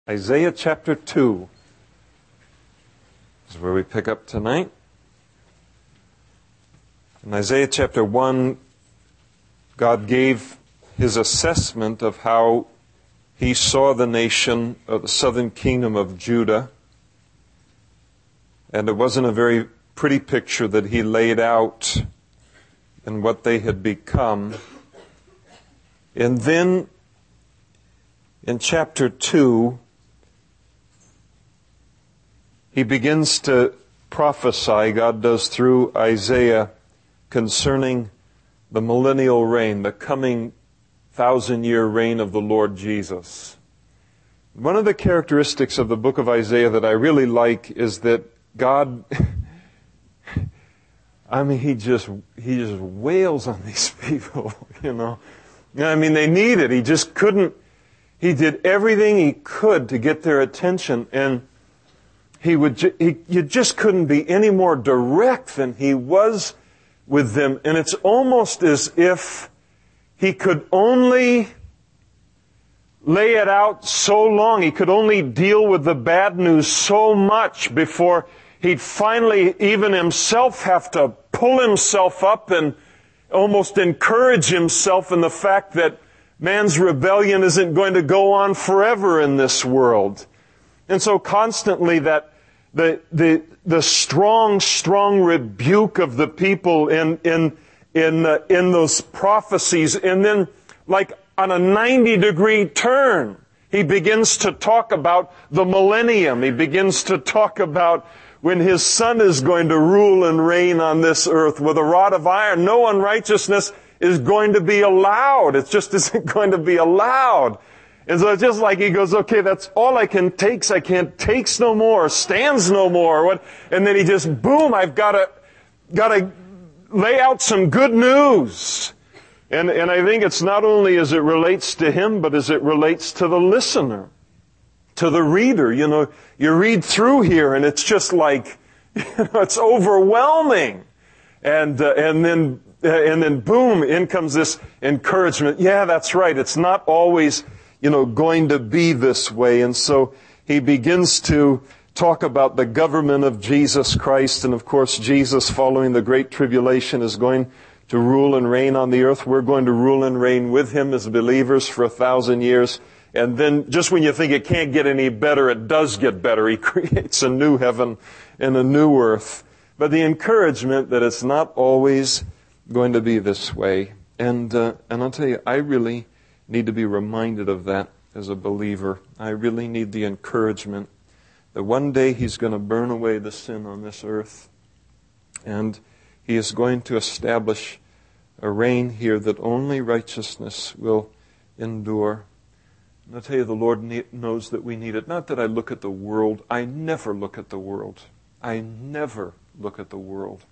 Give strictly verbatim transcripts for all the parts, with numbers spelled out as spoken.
Isaiah chapter two is where we pick up tonight. In Isaiah chapter one, God gave His assessment of how He saw the nation of the southern kingdom of Judah. And it wasn't a very pretty picture that He laid out in what they had become. And then in chapter two, He begins to prophesy, God does through Isaiah, concerning the millennial reign, the coming thousand-year reign of the Lord Jesus. One of the characteristics of the book of Isaiah that I really like is that God, I mean, He just, He just wails on these people, you know. I mean, they need it. He just couldn't, He did everything He could to get their attention, and He would, ju- he, you just couldn't be any more direct than He was with them. And it's almost as if He could only lay it out so long. He could only deal with the bad news so much before He'd finally even Himself have to pull Himself up and almost encourage Himself in the fact that man's rebellion isn't going to go on forever in this world. And so constantly that The, the, the strong, strong rebuke of the people in, in, in, uh, in those prophecies. And then, like on a ninety degree turn, He begins to talk about the millennium. He begins to talk about when His Son is going to rule and reign on this earth with a rod of iron. No unrighteousness is going to be allowed. It just isn't going to be allowed. And so it's just like He goes, okay, that's all I can takes. I can't takes no more, stands no more. What? And then He just, boom, I've got to, got to lay out some good news. And, and I think it's not only as it relates to Him, but as it relates to the listener, to the reader. You know, you read through here and it's just like, you know, it's overwhelming. And, uh, and then, uh, and then boom, in comes this encouragement. Yeah, that's right. It's not always, you know, going to be this way. And so He begins to talk about the government of Jesus Christ. And of course, Jesus, following the Great Tribulation, is going to rule and reign on the earth. We're going to rule and reign with Him as believers for a thousand years. And then just when you think it can't get any better, it does get better. He creates a new heaven and a new earth. But the encouragement that it's not always going to be this way. And, uh, and I'll tell you, I really need to be reminded of that as a believer. I really need the encouragement that one day He's going to burn away the sin on this earth, and He is going to establish a reign here that only righteousness will endure. And I'll tell you, the Lord ne- knows that we need it. Not that I look at the world. I never look at the world. I never look at the world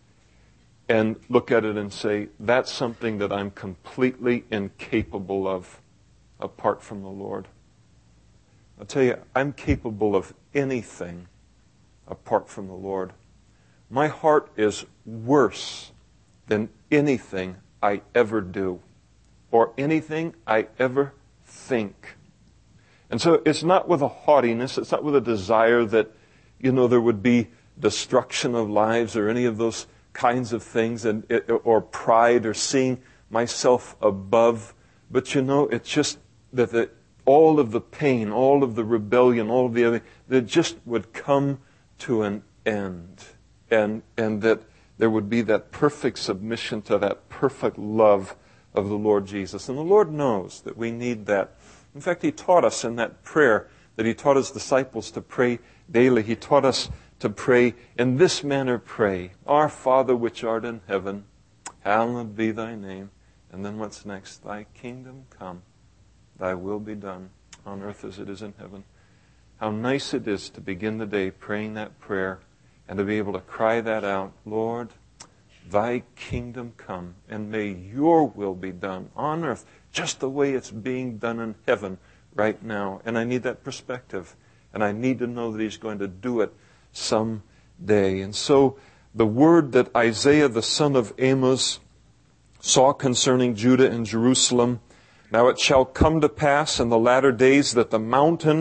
and look at it and say, that's something that I'm completely incapable of apart from the Lord. I'll tell you, I'm capable of anything apart from the Lord. My heart is worse than anything I ever do or anything I ever think. And so it's not with a haughtiness, it's not with a desire that, you know, there would be destruction of lives or any of those kinds of things, and or pride or seeing myself above. But you know, it's just that the, all of the pain, all of the rebellion, all of the other, that just would come to an end. And, and that there would be that perfect submission to that perfect love of the Lord Jesus. And the Lord knows that we need that. In fact, He taught us in that prayer that He taught His disciples to pray daily. He taught us to pray in this manner. Pray, Our Father which art in heaven, hallowed be Thy name. And then what's next? Thy kingdom come, Thy will be done on earth as it is in heaven. How nice it is to begin the day praying that prayer and to be able to cry that out. Lord, Thy kingdom come, and may Your will be done on earth just the way it's being done in heaven right now. And I need that perspective. And I need to know that He's going to do it someday. And so the word that Isaiah the son of Amos saw concerning Judah and Jerusalem, now it shall come to pass in the latter days that the mountain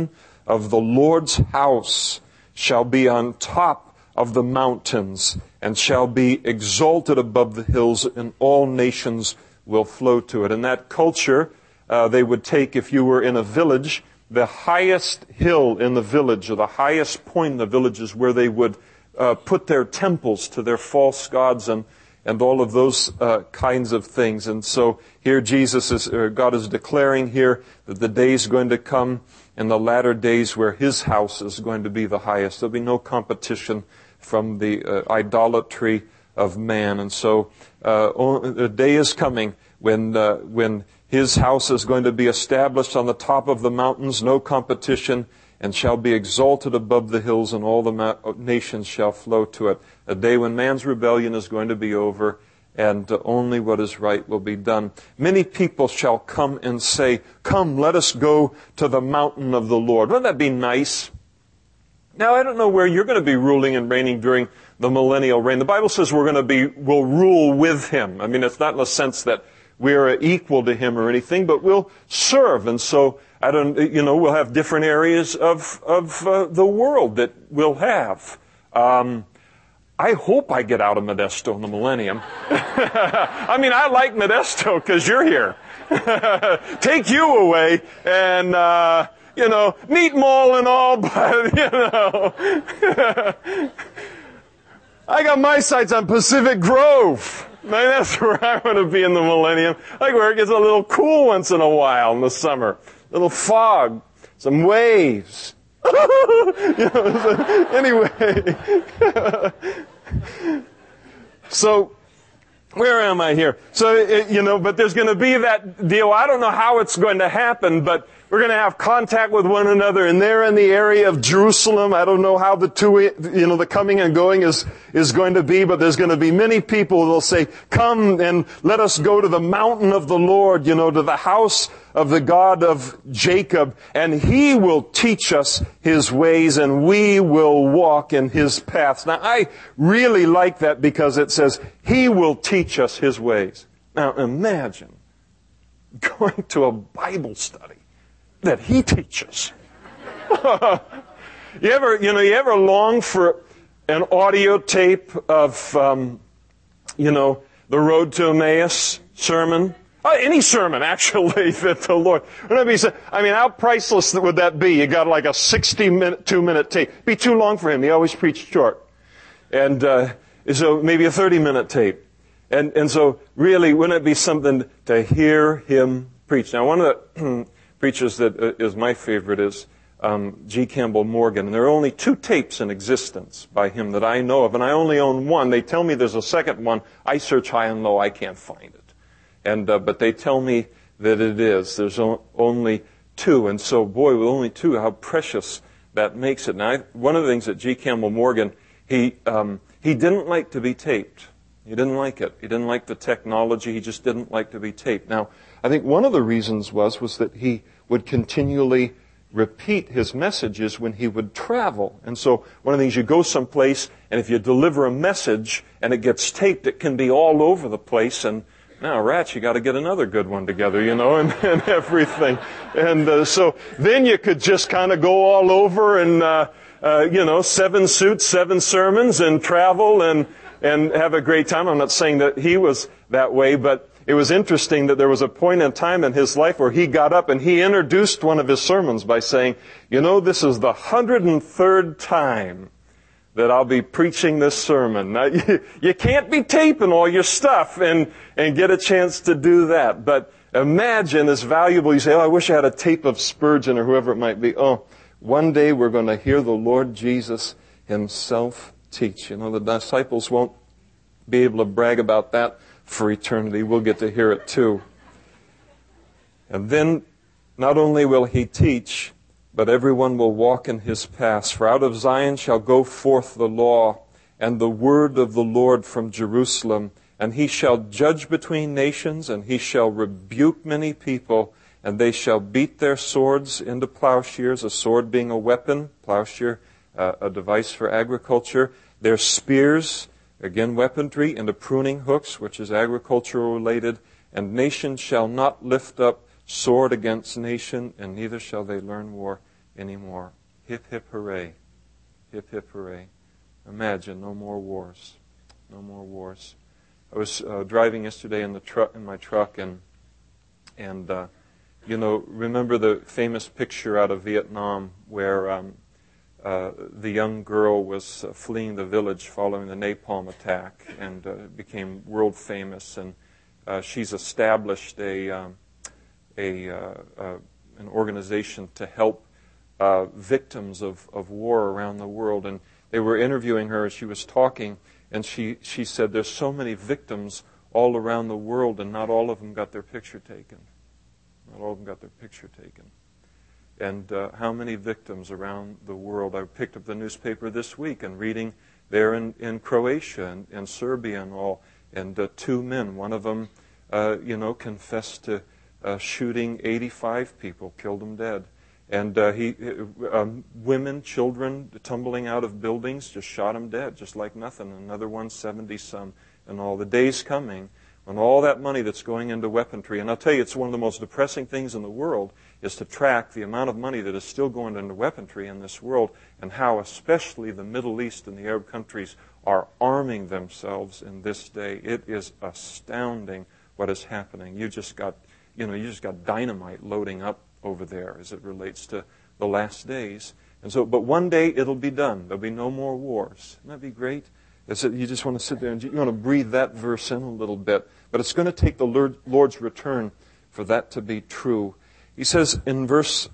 of the Lord's house shall be on top of the mountains and shall be exalted above the hills, and all nations will flow to it. In that culture, uh, they would take, if you were in a village, the highest hill in the village, or the highest point in the village, is where they would uh, put their temples to their false gods and and all of those uh, kinds of things. And so here Jesus is, or God is declaring here that the day is going to come in the latter days where His house is going to be the highest. There'll be no competition from the uh, idolatry of man. And so uh, the day is coming when uh, when His house is going to be established on the top of the mountains, no competition, and shall be exalted above the hills, and all the ma- nations shall flow to it. A day when man's rebellion is going to be over, and uh, only what is right will be done. Many people shall come and say, "Come, let us go to the mountain of the Lord." Wouldn't that be nice? Now, I don't know where you're going to be ruling and reigning during the millennial reign. The Bible says we're going to be, we'll rule with Him. I mean, it's not in the sense that we're equal to Him or anything, but we'll serve. And so, I don't, you know, we'll have different areas of, of uh, the world that we'll have. Um, I hope I get out of Modesto in the millennium. I mean, I like Modesto because you're here. Take you away and, uh, you know, neat mall and all, but, you know. I got my sights on Pacific Grove. Man, that's where I want to be in the millennium. Like where it gets a little cool once in a while in the summer. A little fog, some waves. You know, so, anyway. So, where am I here? So, it, you know, but there's going to be that deal. I don't know how it's going to happen, but we're going to have contact with one another, and they're in the area of Jerusalem. I don't know how the two, you know, the coming and going is, is going to be, but there's going to be many people who will say, "Come and let us go to the mountain of the Lord, you know, to the house of the God of Jacob, and He will teach us His ways, and we will walk in His paths." Now, I really like that because it says, He will teach us His ways. Now, imagine going to a Bible study that He teaches. You ever, you know, you ever long for an audio tape of, um, you know, the Road to Emmaus sermon? Uh, any sermon, actually, that the Lord. Wouldn't it be, I mean, how priceless would that be? You got like a sixty-minute, two-minute tape. It'd be too long for him. He always preached short. And uh, so maybe a thirty-minute tape. And and so really, wouldn't it be something to hear him preach? Now, one of the preachers that is my favorite is um, G. Campbell Morgan. And there are only two tapes in existence by him that I know of, and I only own one. They tell me there's a second one. I search high and low. I can't find it. And uh, but they tell me that it is. There's o- only two. And so, boy, with only two, how precious that makes it. Now, I, one of the things that G. Campbell Morgan, he um, he didn't like to be taped. He didn't like it. He didn't like the technology. He just didn't like to be taped. Now, I think one of the reasons was was that he would continually repeat his messages when he would travel. And so one of the things, you go someplace, and if you deliver a message and it gets taped, it can be all over the place. And now, rats, you got to get another good one together, you know, and, and everything. And uh, so then you could just kind of go all over and, uh, uh, you know, seven suits, seven sermons, and travel and and have a great time. I'm not saying that he was that way, but it was interesting that there was a point in time in his life where he got up and he introduced one of his sermons by saying, "You know, this is the one hundred third time that I'll be preaching this sermon." Now, you, you can't be taping all your stuff and, and get a chance to do that. But imagine it's valuable. You say, "Oh, I wish I had a tape of Spurgeon," or whoever it might be. Oh, one day we're going to hear the Lord Jesus Himself teach. You know, the disciples won't be able to brag about that for eternity. We'll get to hear it too. And then, not only will He teach, but everyone will walk in His paths. For out of Zion shall go forth the law and the word of the Lord from Jerusalem. And He shall judge between nations, and He shall rebuke many people, and they shall beat their swords into plowshares, a sword being a weapon, plowshare, uh, a device for agriculture. Their spears, again weaponry, into pruning hooks, which is agricultural related. And nation shall not lift up sword against nation, and neither shall they learn war. anymore. Hip, hip, hooray. Hip, hip, hooray. Imagine, no more wars. No more wars. I was uh, driving yesterday in the truck, in my truck, and and uh, you know, remember the famous picture out of Vietnam where um, uh, the young girl was uh, fleeing the village following the napalm attack, and uh, became world famous. And uh, she's established a um, a uh, uh, an organization to help uh, victims of, of war around the world. And they were interviewing her as she was talking, and she, she said, there's so many victims all around the world, and not all of them got their picture taken. Not all of them got their picture taken. And uh, how many victims around the world? I picked up the newspaper this week and reading there in, in Croatia and, and Serbia and all, and uh, two men, one of them, uh, you know, confessed to uh, shooting eighty-five people, killed them dead. And uh, he, um, women, children tumbling out of buildings, just shot them dead, just like nothing. Another one, seventy-some, and all. The day's coming when all that money that's going into weaponry, and I'll tell you, it's one of the most depressing things in the world, is to track the amount of money that is still going into weaponry in this world, and how especially the Middle East and the Arab countries are arming themselves in this day. It is astounding what is happening. You just got, you know, you just got dynamite loading up over there as it relates to the last days. And so, but one day it'll be done. There'll be no more wars. Wouldn't that be great? It's, you just want to sit there and you want to breathe that verse in a little bit. But it's going to take the Lord, Lord's return for that to be true. He says in verse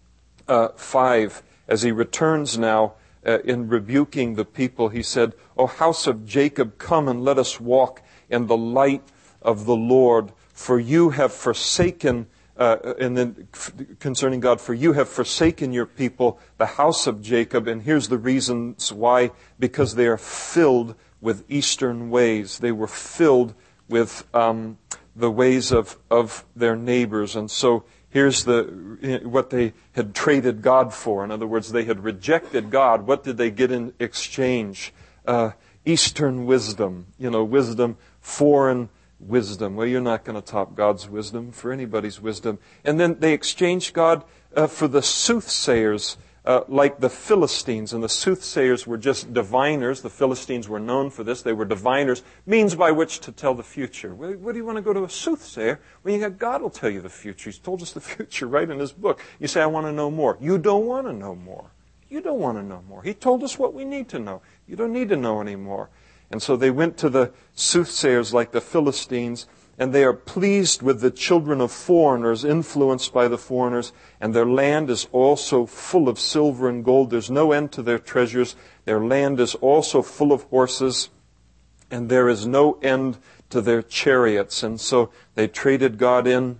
uh, five, as he returns now uh, in rebuking the people, he said, O house of Jacob, come and let us walk in the light of the Lord, for you have forsaken Uh, and then concerning God, for you have forsaken your people, the house of Jacob. And here's the reasons why. Because they are filled with eastern ways. They were filled with um, the ways of, of their neighbors. And so here's the what they had traded God for. In other words, they had rejected God. What did they get in exchange? Uh, Eastern wisdom. You know, wisdom, foreign wisdom. Well, you're not going to top God's wisdom for anybody's wisdom. And then they exchanged God uh, for the soothsayers, uh, like the Philistines. And the soothsayers were just diviners. The Philistines were known for this. They were diviners, means by which to tell the future. Well, what do you want to go to a soothsayer when you got God will tell you the future? He's told us the future right in His book. You say, I want to know more. You don't want to know more. You don't want to know more. He told us what we need to know. You don't need to know any more. And so they went to the soothsayers like the Philistines, and they are pleased with the children of foreigners, influenced by the foreigners, and their land is also full of silver and gold. There's no end to their treasures. Their land is also full of horses, and there is no end to their chariots. And so they traded God in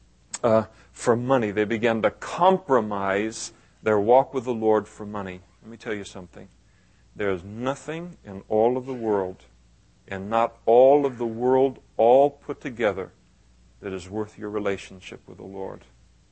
uh, for money. They began to compromise their walk with the Lord for money. Let me tell you something. There's nothing in all of the world, and not all of the world all put together, that is worth your relationship with the Lord.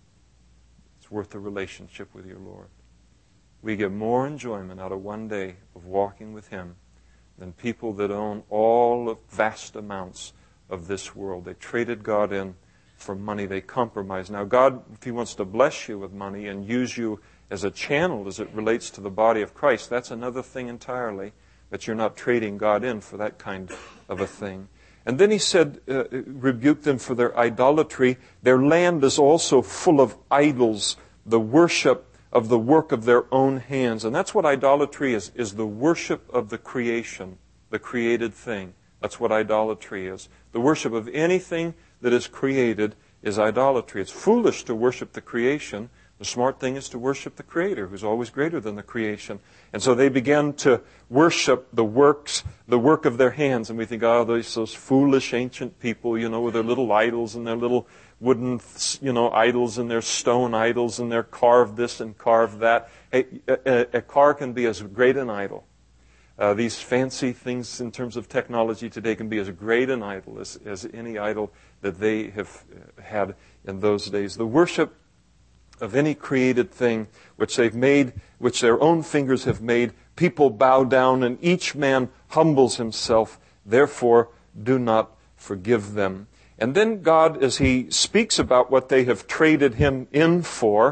It's worth the relationship with your Lord. We get more enjoyment out of one day of walking with Him than people that own all of vast amounts of this world. They traded God in for money. They compromised. Now, God, if He wants to bless you with money and use you as a channel as it relates to the body of Christ, that's another thing entirely, that you're not trading God in for that kind of a thing. And then He said, uh, rebuke them for their idolatry. Their land is also full of idols, the worship of the work of their own hands. And that's what idolatry is, is the worship of the creation, the created thing. That's what idolatry is. The worship of anything that is created is idolatry. It's foolish to worship the creation. The smart thing is to worship the Creator, who's always greater than the creation. And so they began to worship the works, the work of their hands. And we think, oh, those, those foolish ancient people, you know, with their little idols and their little wooden, you know, idols and their stone idols and their carved this and carved that. A, a, a car can be as great an idol. Uh, these fancy things in terms of technology today can be as great an idol as, as any idol that they have had in those days. The worship of any created thing which they've made, which their own fingers have made, people bow down, and each man humbles himself. Therefore, do not forgive them. And then God, as He speaks about what they have traded Him in for,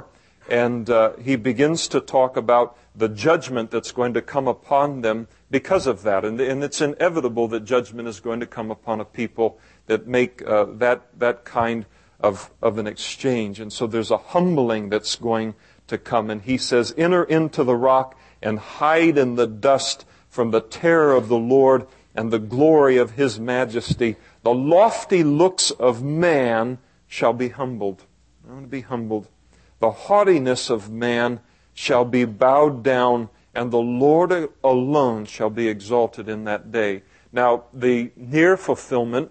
And uh, he begins to talk about the judgment that's going to come upon them because of that. And, and it's inevitable that judgment is going to come upon a people that make uh, that that kind of, of an exchange. And so there's a humbling that's going to come. And he says, enter into the rock and hide in the dust from the terror of the Lord and the glory of his majesty. The lofty looks of man shall be humbled. I want to be humbled. The haughtiness of man shall be bowed down, and the Lord alone shall be exalted in that day. Now, the near fulfillment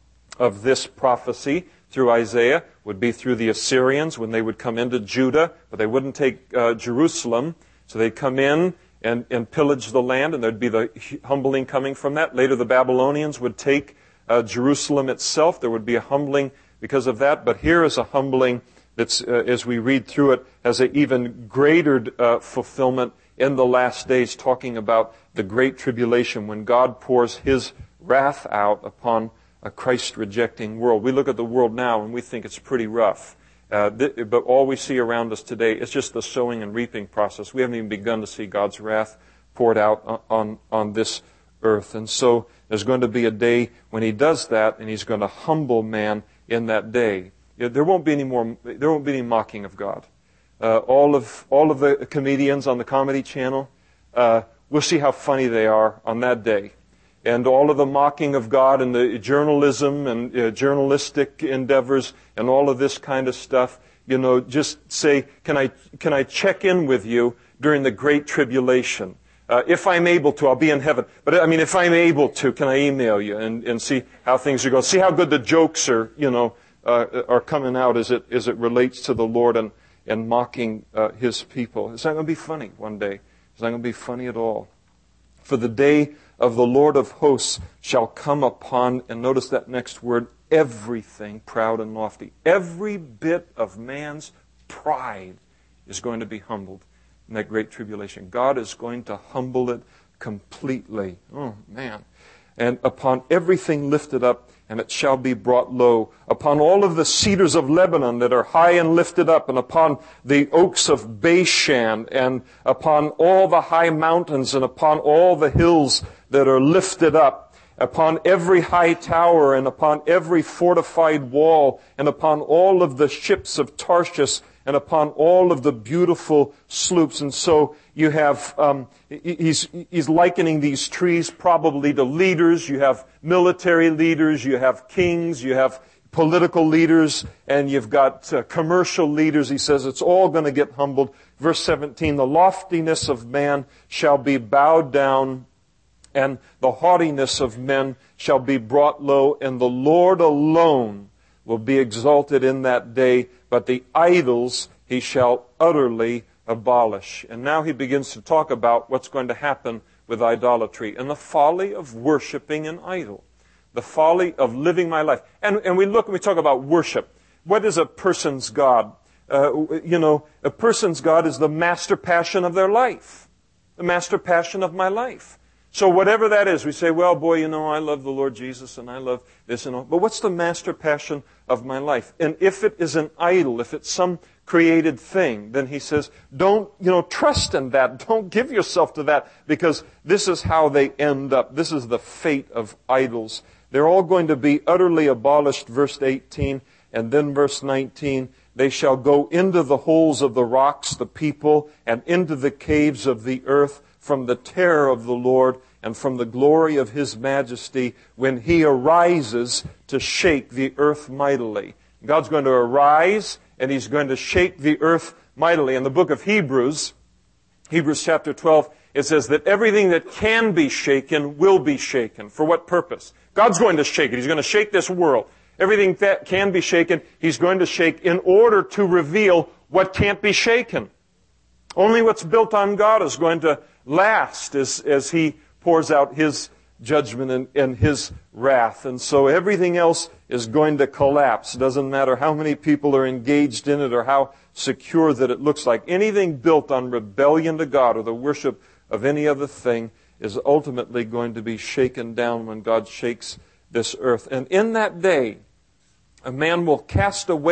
of this prophecy through Isaiah would be through the Assyrians when they would come into Judah, but they wouldn't take uh, Jerusalem. So they'd come in and, and pillage the land, and there'd be the humbling coming from that. Later, the Babylonians would take uh, Jerusalem itself. There would be a humbling because of that. But here is a humbling that's, uh, as we read through it, has an even greater uh, fulfillment in the last days, talking about the great tribulation when God pours his wrath out upon a Christ-rejecting world. We look at the world now and we think it's pretty rough. Uh, th- but all we see around us today is just the sowing and reaping process. We haven't even begun to see God's wrath poured out on, on, on this earth. And so there's going to be a day when he does that, and he's going to humble man in that day. There won't be any more, there won't be any mocking of God. Uh, all of, all of the comedians on the Comedy Channel, uh, we'll see how funny they are on that day. And all of the mocking of God and the journalism and uh, journalistic endeavors and all of this kind of stuff, you know, just say, can I, can I check in with you during the Great Tribulation? Uh, if I'm able to, I'll be in heaven. But I mean, if I'm able to, can I email you and, and see how things are going? See how good the jokes are, you know, uh, are coming out as it, as it relates to the Lord and, and mocking uh, his people. It's not going to be funny one day. It's not going to be funny at all. For the day of the Lord of hosts shall come upon, and notice that next word, everything proud and lofty. Every bit of man's pride is going to be humbled in that great tribulation. God is going to humble it completely. Oh, man. And upon everything lifted up, and it shall be brought low. Upon all of the cedars of Lebanon that are high and lifted up, and upon the oaks of Bashan, and upon all the high mountains, and upon all the hills that are lifted up, upon every high tower, and upon every fortified wall, and upon all of the ships of Tarshish, and upon all of the beautiful sloops. And so you have, um, he's, he's likening these trees probably to leaders. You have military leaders, you have kings, you have political leaders, and you've got uh, commercial leaders. He says it's all going to get humbled. Verse seventeen, the loftiness of man shall be bowed down, and the haughtiness of men shall be brought low, and the Lord alone will be exalted in that day, but the idols he shall utterly abolish. And now he begins to talk about what's going to happen with idolatry and the folly of worshiping an idol, the folly of living my life. And, and we look and we talk about worship. What is a person's God? Uh, you know, a person's God is the master passion of their life, the master passion of my life. So whatever that is, we say, well, boy, you know, I love the Lord Jesus and I love this and all. But what's the master passion of my life? And if it is an idol, if it's some created thing, then he says, don't, you know, trust in that. Don't give yourself to that, because this is how they end up. This is the fate of idols. They're all going to be utterly abolished, verse eighteen, and then verse nineteen. They shall go into the holes of the rocks, the people, and into the caves of the earth, from the terror of the Lord and from the glory of his majesty, when he arises to shake the earth mightily. God's going to arise and he's going to shake the earth mightily. In the book of Hebrews, Hebrews chapter twelve, it says that everything that can be shaken will be shaken. For what purpose? God's going to shake it. He's going to shake this world. Everything that can be shaken, he's going to shake in order to reveal what can't be shaken. Only what's built on God is going to last as, as he pours out his judgment and, and his wrath. And so everything else is going to collapse. It doesn't matter how many people are engaged in it or how secure that it looks like. Anything built on rebellion to God or the worship of any other thing is ultimately going to be shaken down when God shakes this earth. And in that day, a man will cast away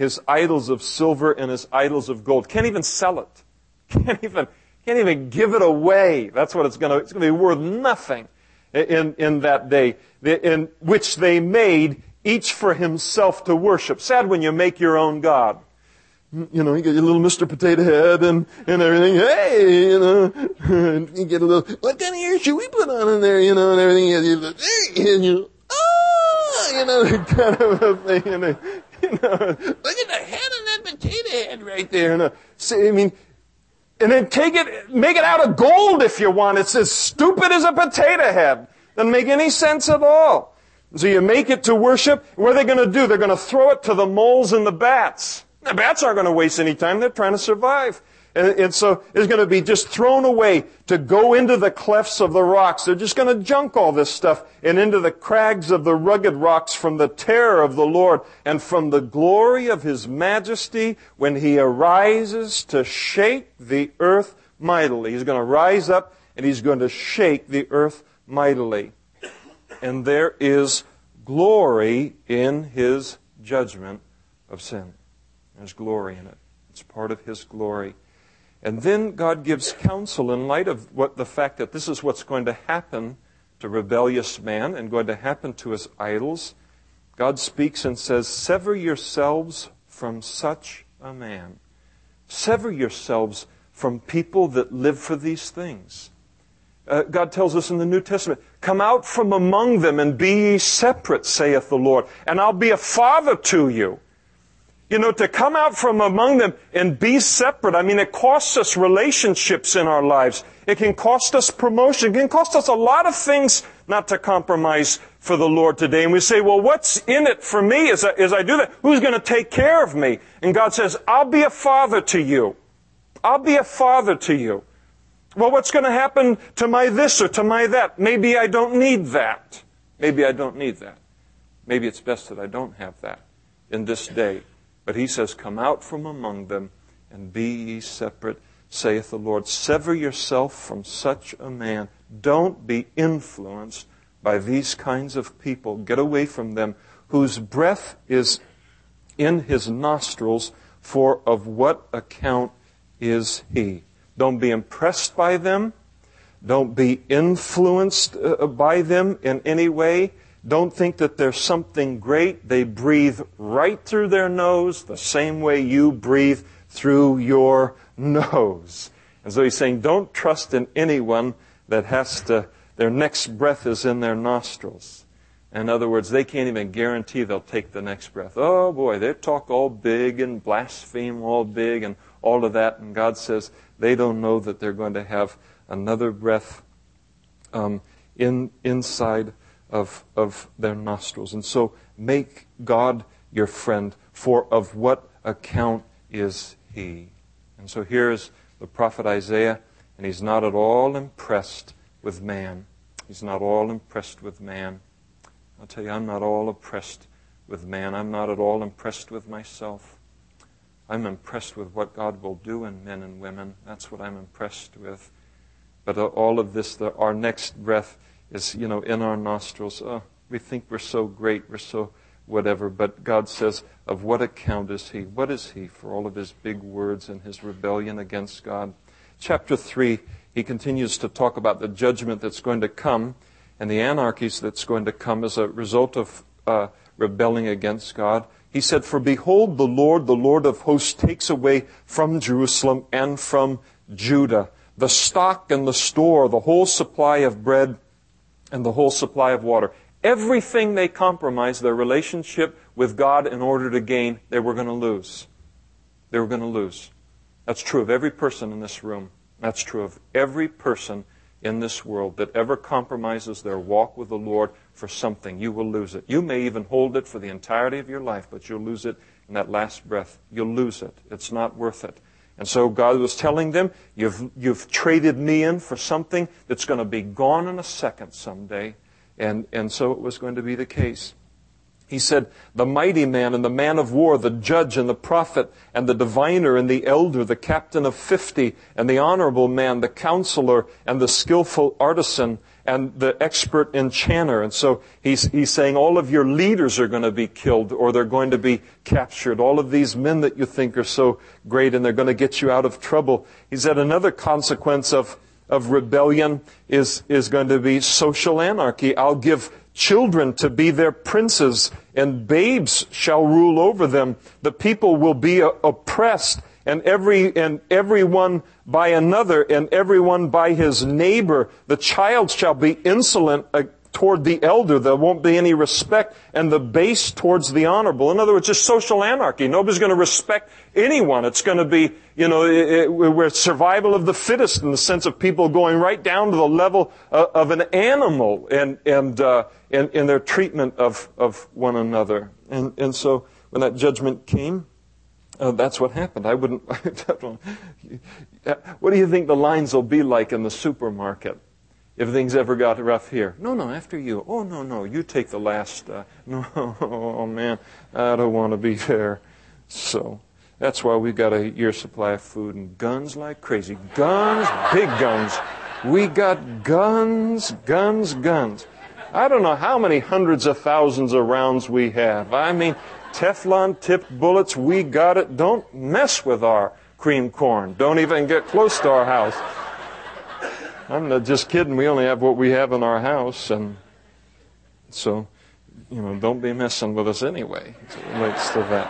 his idols of silver and his idols of gold. Can't even sell it. Can't even, can't even give it away. That's what it's going to, it's going to be worth nothing in, in that day, in which they made each for himself to worship. Sad when you make your own God. You know, you get your little Mister Potato Head and, and everything. Hey, you know, and you get a little, what kind of ear should we put on in there, you know, and everything. And you look, and you, oh, you know, kind of a thing. And, you know, look at the head of that potato head right there. And, uh, see, I mean, and then take it, make it out of gold if you want. It's as stupid as a potato head. Doesn't make any sense at all. So you make it to worship. What are they going to do? They're going to throw it to the moles and the bats. The bats aren't going to waste any time. They're trying to survive. And, and so it's going to be just thrown away to go into the clefts of the rocks. They're just going to junk all this stuff and into the crags of the rugged rocks from the terror of the Lord and from the glory of His majesty when He arises to shake the earth mightily. He's going to rise up and He's going to shake the earth mightily. And there is glory in His judgment of sin. There's glory in it. It's part of His glory. And then God gives counsel in light of what the fact that this is what's going to happen to rebellious man and going to happen to his idols. God speaks and says, sever yourselves from such a man. Sever yourselves from people that live for these things. Uh, God tells us in the New Testament, come out from among them and be ye separate, saith the Lord, and I'll be a father to you. You know, to come out from among them and be separate, I mean, it costs us relationships in our lives. It can cost us promotion. It can cost us a lot of things not to compromise for the Lord today. And we say, well, what's in it for me as I, as I do that? Who's going to take care of me? And God says, I'll be a father to you. I'll be a father to you. Well, what's going to happen to my this or to my that? Maybe I don't need that. Maybe I don't need that. Maybe it's best that I don't have that in this day. But He says, come out from among them and be ye separate, saith the Lord. Sever yourself from such a man. Don't be influenced by these kinds of people. Get away from them, whose breath is in his nostrils, for of what account is he? Don't be impressed by them. Don't be influenced by them in any way. Don't think that there's something great. They breathe right through their nose the same way you breathe through your nose. And so He's saying, don't trust in anyone that has to, their next breath is in their nostrils. In other words, they can't even guarantee they'll take the next breath. Oh boy, they talk all big and blaspheme all big and all of that. And God says they don't know that they're going to have another breath um, in inside Of, of their nostrils. And so make God your friend, for of what account is He? And so here's the prophet Isaiah, and he's not at all impressed with man. He's not all impressed with man. I'll tell you, I'm not all impressed with man. I'm not at all impressed with myself. I'm impressed with what God will do in men and women. That's what I'm impressed with. But all of this, the, our next breath is, you know, in our nostrils. Oh, we think we're so great, we're so whatever. But God says, of what account is he? What is he for all of his big words and his rebellion against God? Chapter three, he continues to talk about the judgment that's going to come and the anarchies that's going to come as a result of uh, rebelling against God. He said, for behold, the Lord, the Lord of hosts, takes away from Jerusalem and from Judah the stock and the store, the whole supply of bread, and the whole supply of water. Everything they compromised their relationship with God in order to gain, they were going to lose. They were going to lose. That's true of every person in this room. That's true of every person in this world that ever compromises their walk with the Lord for something. You will lose it. You may even hold it for the entirety of your life, but you'll lose it in that last breath. You'll lose it. It's not worth it. And so God was telling them, you've, you've traded me in for something that's going to be gone in a second someday. And, and so it was going to be the case. He said, the mighty man and the man of war, the judge and the prophet and the diviner and the elder, the captain of fifty and the honorable man, the counselor and the skillful artisan and the expert enchanter. And so he's, he's saying all of your leaders are going to be killed or they're going to be captured. All of these men that you think are so great and they're going to get you out of trouble. He said another consequence of, of rebellion is, is going to be social anarchy. I'll give children to be their princes and babes shall rule over them. The people will be uh, oppressed and every, and everyone by another, and everyone by his neighbor. The child shall be insolent uh, toward the elder. There won't be any respect, and the base towards the honorable. In other words, just social anarchy. Nobody's going to respect anyone. It's going to be, you know, it, it, we're survival of the fittest in the sense of people going right down to the level uh, of an animal and, and, uh, in, in their treatment of, of one another. And, and so when that judgment came, Uh, that's what happened. I wouldn't. What do you think the lines will be like in the supermarket if things ever got rough here? No, no, after you. Oh, no, no, you take the last. Uh, no, oh man, I don't want to be there. So that's why we've got a year's supply of food and guns like crazy. Guns, big guns. We got guns, guns, guns. I don't know how many hundreds of thousands of rounds we have. I mean, Teflon-tipped bullets, we got it. Don't mess with our cream corn. Don't even get close to our house. I'm not just kidding. We only have what we have in our house. And so, you know, don't be messing with us anyway. As it relates to that.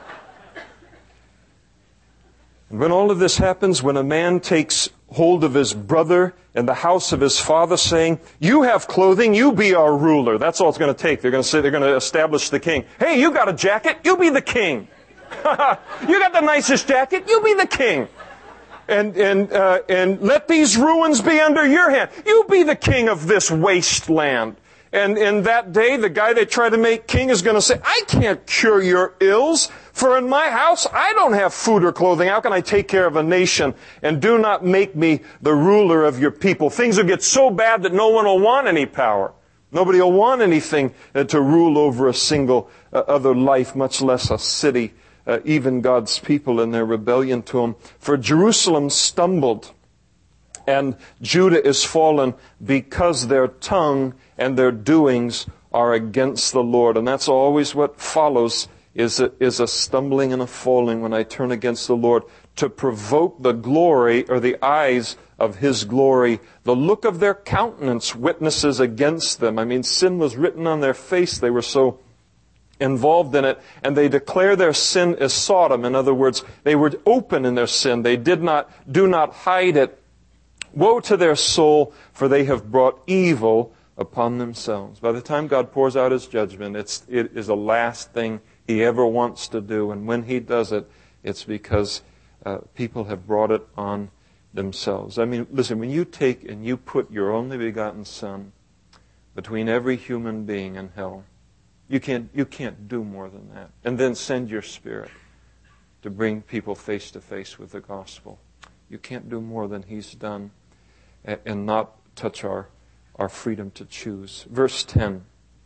And when all of this happens, when a man takes hold of his brother in the house of his father, saying, you have clothing, you be our ruler. That's all it's going to take. They're going to say, they're going to establish the king. Hey, you got a jacket, you be the king. You got the nicest jacket, you be the king. And, and, uh, and let these ruins be under your hand. You be the king of this wasteland. And in that day, the guy they try to make king is going to say, I can't cure your ills, for in my house I don't have food or clothing. How can I take care of a nation? And do not make me the ruler of your people. Things will get so bad that no one will want any power. Nobody will want anything uh, to rule over a single uh, other life, much less a city, uh, even God's people in their rebellion to Him. For Jerusalem stumbled, and Judah is fallen because their tongue and their doings are against the Lord. And that's always what follows, is a, is a stumbling and a falling when I turn against the Lord, to provoke the glory or the eyes of His glory. The look of their countenance witnesses against them. I mean, sin was written on their face. They were so involved in it, and they declare their sin as Sodom. In other words, they were open in their sin. They did not, do not hide it. Woe to their soul, for they have brought evil upon themselves. By the time God pours out His judgment, it's, it is the last thing He ever wants to do. And when He does it, it's because uh, people have brought it on themselves. I mean, listen, when you take and you put your only begotten Son between every human being and hell, you can't, you can't do more than that. And then send your Spirit to bring people face to face with the gospel. You can't do more than He's done and not touch our, our freedom to choose. Verse ten.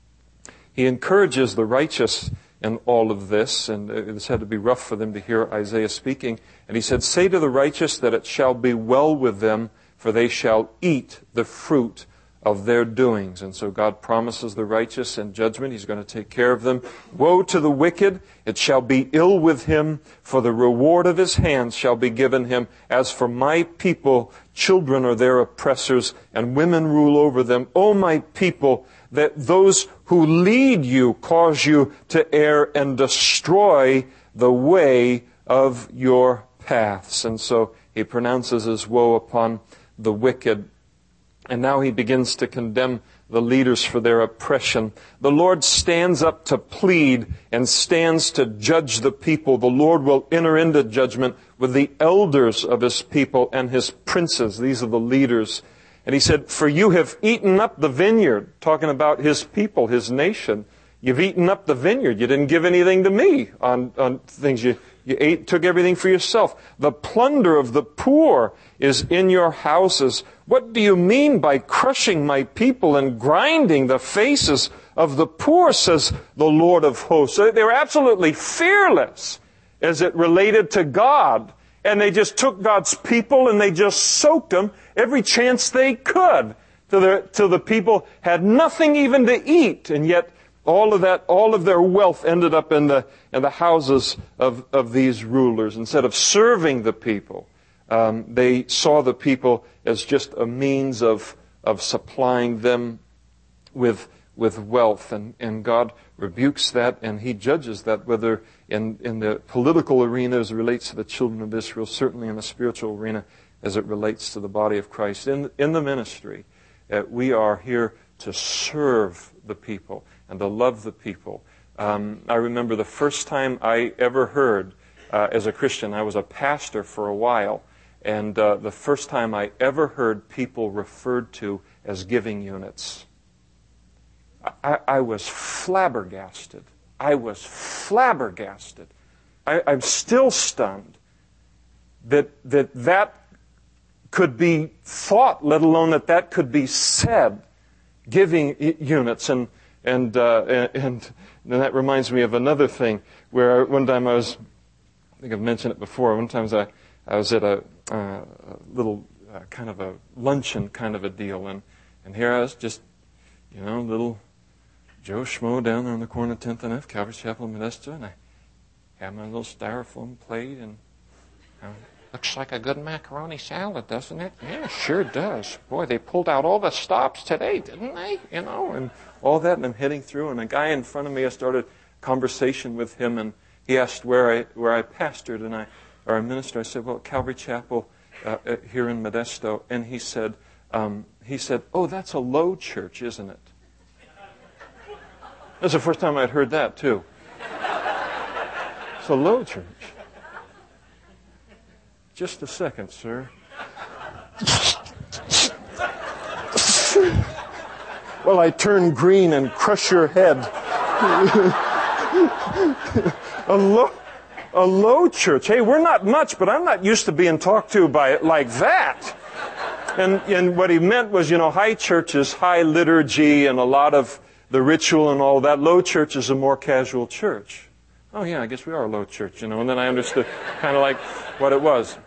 He encourages the righteous in all of this, and this had to be rough for them to hear Isaiah speaking. And he said, say to the righteous that it shall be well with them, for they shall eat the fruit of their doings. And so God promises the righteous in judgment. He's going to take care of them. Woe to the wicked, it shall be ill with him, for the reward of his hands shall be given him. As for my people, children are their oppressors, and women rule over them. O my people, that those who lead you cause you to err and destroy the way of your paths. And so he pronounces his woe upon the wicked. And now he begins to condemn the leaders for their oppression. The Lord stands up to plead and stands to judge the people. The Lord will enter into judgment with the elders of His people and His princes. These are the leaders. And he said, for you have eaten up the vineyard, talking about His people, His nation. You've eaten up the vineyard. You didn't give anything to me on, on things you, you ate, took everything for yourself. The plunder of the poor is in your houses. What do you mean by crushing my people and grinding the faces of the poor, says the Lord of hosts? So they were absolutely fearless as it related to God. And they just took God's people and they just soaked them every chance they could till, their, till the people had nothing even to eat, and yet all of that, all of their wealth ended up in the in the houses of, of these rulers. Instead of serving the people, um, they saw the people as just a means of of supplying them with with wealth, and, and God rebukes that, and He judges that, whether in, in the political arena as it relates to the children of Israel, certainly in the spiritual arena as it relates to the body of Christ. In, in the ministry, uh, we are here to serve the people and to love the people. Um, I remember the first time I ever heard, uh, as a Christian, I was a pastor for a while, and uh, the first time I ever heard people referred to as giving units. I, I was flabbergasted. I was flabbergasted. I, I'm still stunned that that that could be thought, let alone that that could be said. Giving units, and and uh, and, and that reminds me of another thing where one time I was, I think I've mentioned it before. One time I I was at a, uh, a little uh, kind of a luncheon kind of a deal, and and here I was just, you know, little Joe Schmo down there on the corner of tenth and F, Calvary Chapel, Modesto, and I had my little styrofoam plate, and uh, looks like a good macaroni salad, doesn't it? Yeah, sure does. Boy, they pulled out all the stops today, didn't they? You know, and all that, and I'm heading through, and a guy in front of me, I started a conversation with him, and he asked where I where I pastored, and I or I ministered. I said, well, Calvary Chapel uh, uh, here in Modesto, and he said, um, he said, oh, that's a low church, isn't it? That's the first time I'd heard that, too. It's a low church. Just a second, sir. Well, I turn green and crush your head. a, low, a low church. Hey, we're not much, but I'm not used to being talked to by it like that. And, and what he meant was, you know, high church is high liturgy and a lot of the ritual and all that. Low church is a more casual church. Oh, yeah, I guess we are a low church, you know. And then I understood kind of like what it was.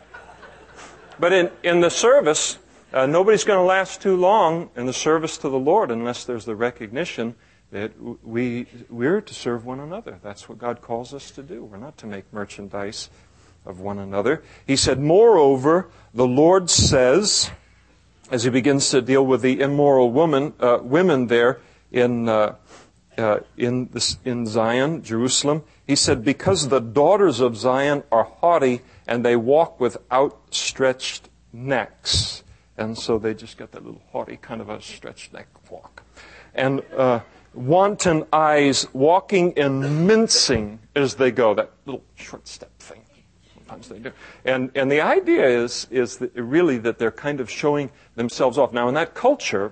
But in, in the service, uh, nobody's going to last too long in the service to the Lord unless there's the recognition that we, we're to serve one another. That's what God calls us to do. We're not to make merchandise of one another. He said, moreover, the Lord says, as he begins to deal with the immoral woman, uh, women there in uh, uh, in, this, in Zion, Jerusalem, he said, because the daughters of Zion are haughty and they walk with outstretched necks. And so they just got that little haughty kind of a stretched neck walk. And uh, wanton eyes walking and mincing as they go, that little short step thing. Sometimes they do. And and the idea is, is that really that they're kind of showing themselves off. Now in that culture,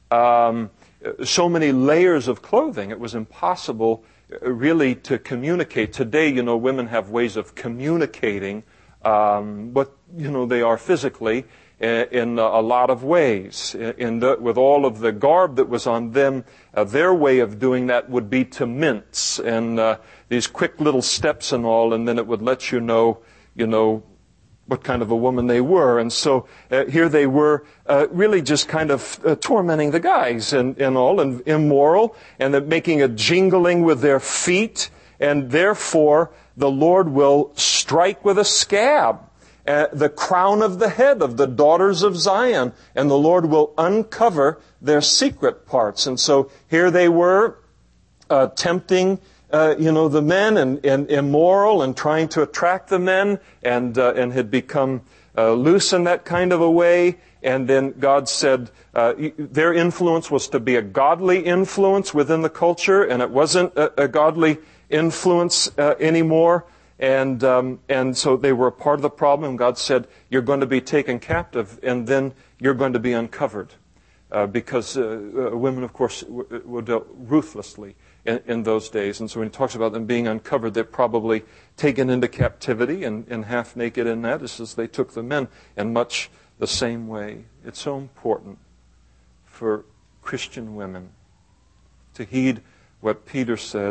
um, so many layers of clothing, it was impossible really to communicate. Today, you know, women have ways of communicating um, what, you know, they are physically in, in a lot of ways. In the, with all of the garb that was on them, uh, their way of doing that would be to mince and uh, these quick little steps and all, and then it would let you know, you know, what kind of a woman they were. And so uh, here they were uh, really just kind of uh, tormenting the guys and, and all, and immoral, and they're making a jingling with their feet, and therefore the Lord will strike with a scab uh, the crown of the head of the daughters of Zion, and the Lord will uncover their secret parts. And so here they were uh, tempting Uh, you know, the men and, and immoral and trying to attract the men and uh, and had become uh, loose in that kind of a way. And then God said uh, their influence was to be a godly influence within the culture, and it wasn't a, a godly influence uh, anymore. And um, and so they were a part of the problem. God said, you're going to be taken captive, and then you're going to be uncovered. Uh, because uh, uh, women, of course, w- were dealt ruthlessly in, in those days. And so when he talks about them being uncovered, they're probably taken into captivity and, and half naked in that, just as they took the men in much the same way. It's so important for Christian women to heed what Peter says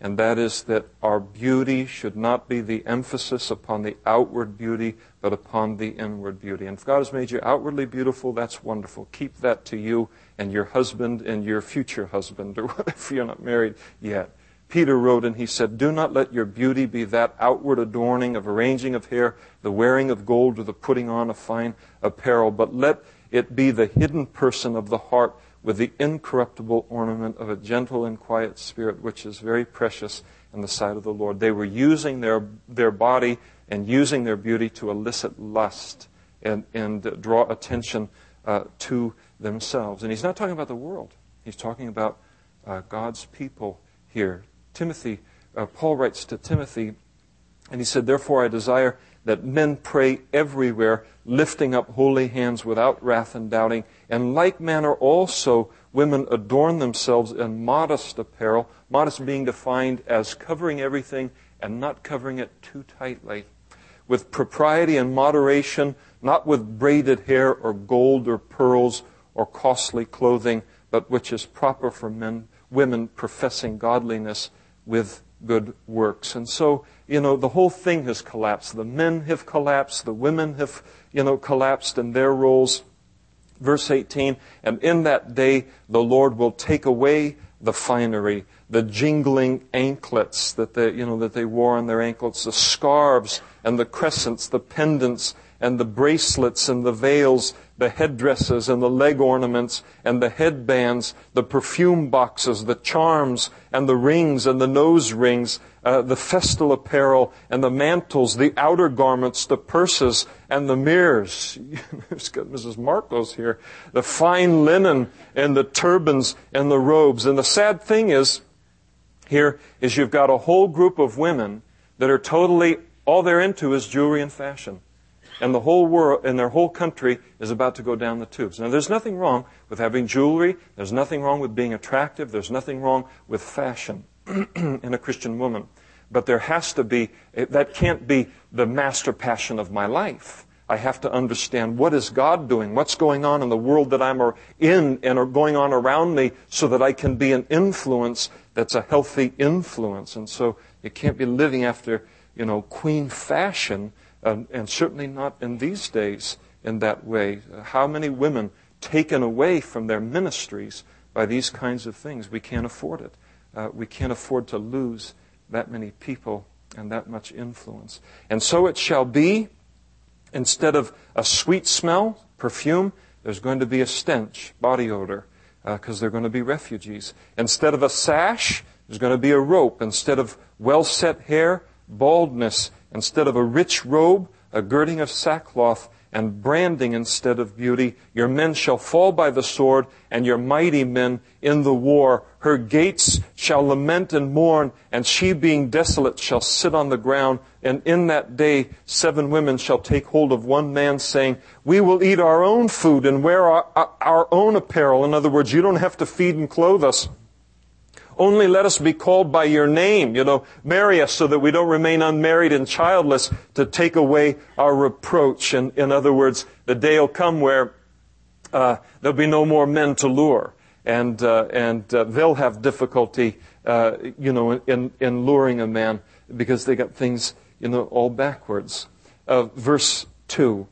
and that is that our beauty should not be the emphasis upon the outward beauty, but upon the inward beauty. And if God has made you outwardly beautiful, that's wonderful. Keep that to you and your husband and your future husband, or whatever, you're not married yet. Peter wrote and he said, "Do not let your beauty be that outward adorning of arranging of hair, the wearing of gold, or the putting on of fine apparel, but let it be the hidden person of the heart, with the incorruptible ornament of a gentle and quiet spirit, which is very precious in the sight of the Lord." They were using their their body and using their beauty to elicit lust and, and draw attention uh, to themselves. And he's not talking about the world. He's talking about uh, God's people here. Timothy, uh, Paul writes to Timothy, and he said, "Therefore I desire that men pray everywhere, lifting up holy hands without wrath and doubting. And like manner also women adorn themselves in modest apparel," modest being defined as covering everything and not covering it too tightly, "with propriety and moderation, not with braided hair or gold or pearls or costly clothing, but which is proper for men, women professing godliness with good works." And so, you know, the whole thing has collapsed. The men have collapsed. The women have, you know, collapsed in their roles. Verse eighteen, "And in that day the Lord will take away the finery, the jingling anklets that they, you know, that they wore on their ankles, the scarves and the crescents, the pendants and the bracelets and the veils, the headdresses and the leg ornaments and the headbands, the perfume boxes, the charms and the rings and the nose rings, uh, the festal apparel and the mantles, the outer garments, the purses and the mirrors." It's got Missus Marcos here. "The fine linen and the turbans and the robes." And the sad thing is, here, is you've got a whole group of women that are totally, all they're into is jewelry and fashion. And the whole world, and their whole country is about to go down the tubes. Now, there's nothing wrong with having jewelry. There's nothing wrong with being attractive. There's nothing wrong with fashion in a Christian woman. But there has to be, that can't be the master passion of my life. I have to understand, what is God doing? What's going on in the world that I'm in and are going on around me, so that I can be an influence that's a healthy influence. And so you can't be living after, you know, queen fashion. Uh, and certainly not in these days in that way. Uh, how many women taken away from their ministries by these kinds of things? We can't afford it. Uh, we can't afford to lose that many people and that much influence. "And so it shall be, instead of a sweet smell, perfume, there's going to be a stench, body odor, because uh, they're going to be refugees. Instead of a sash, there's going to be a rope. Instead of well-set hair, baldness. Instead of a rich robe, a girding of sackcloth, and branding instead of beauty. Your men shall fall by the sword, and your mighty men in the war. Her gates shall lament and mourn, and she being desolate shall sit on the ground. And in that day seven women shall take hold of one man, saying, 'We will eat our own food and wear our, our own apparel.'" In other words, you don't have to feed and clothe us. "Only let us be called by your name. You know, marry us so that we don't remain unmarried and childless, to take away our reproach." And in other words, the day will come where uh, there'll be no more men to lure, and uh, and uh, they'll have difficulty, uh, you know, in in luring a man, because they got things, you know, all backwards. Uh, verse two.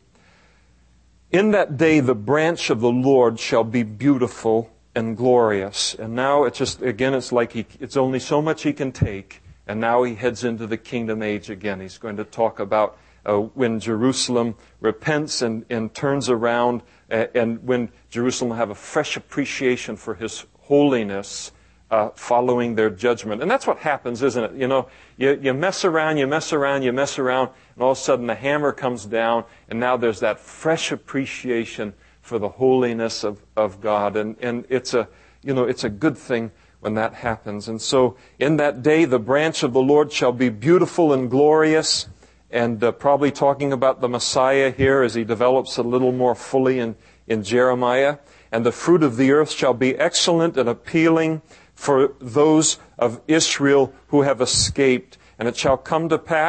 "In that day the branch of the Lord shall be beautiful and glorious." And now it's just, again, it's like he, it's only so much he can take. And now he heads into the kingdom age again. He's going to talk about uh, when Jerusalem repents and, and turns around, uh, and when Jerusalem will have a fresh appreciation for his holiness uh, following their judgment. And that's what happens, isn't it? You know, you, you mess around, you mess around, you mess around, and all of a sudden the hammer comes down, and now there's that fresh appreciation for the holiness of, of God. And, and it's a, you know, it's a good thing when that happens. And so in that day, the branch of the Lord shall be beautiful and glorious, and uh, probably talking about the Messiah here as he develops a little more fully in, in Jeremiah. "And the fruit of the earth shall be excellent and appealing for those of Israel who have escaped. And it shall come to pass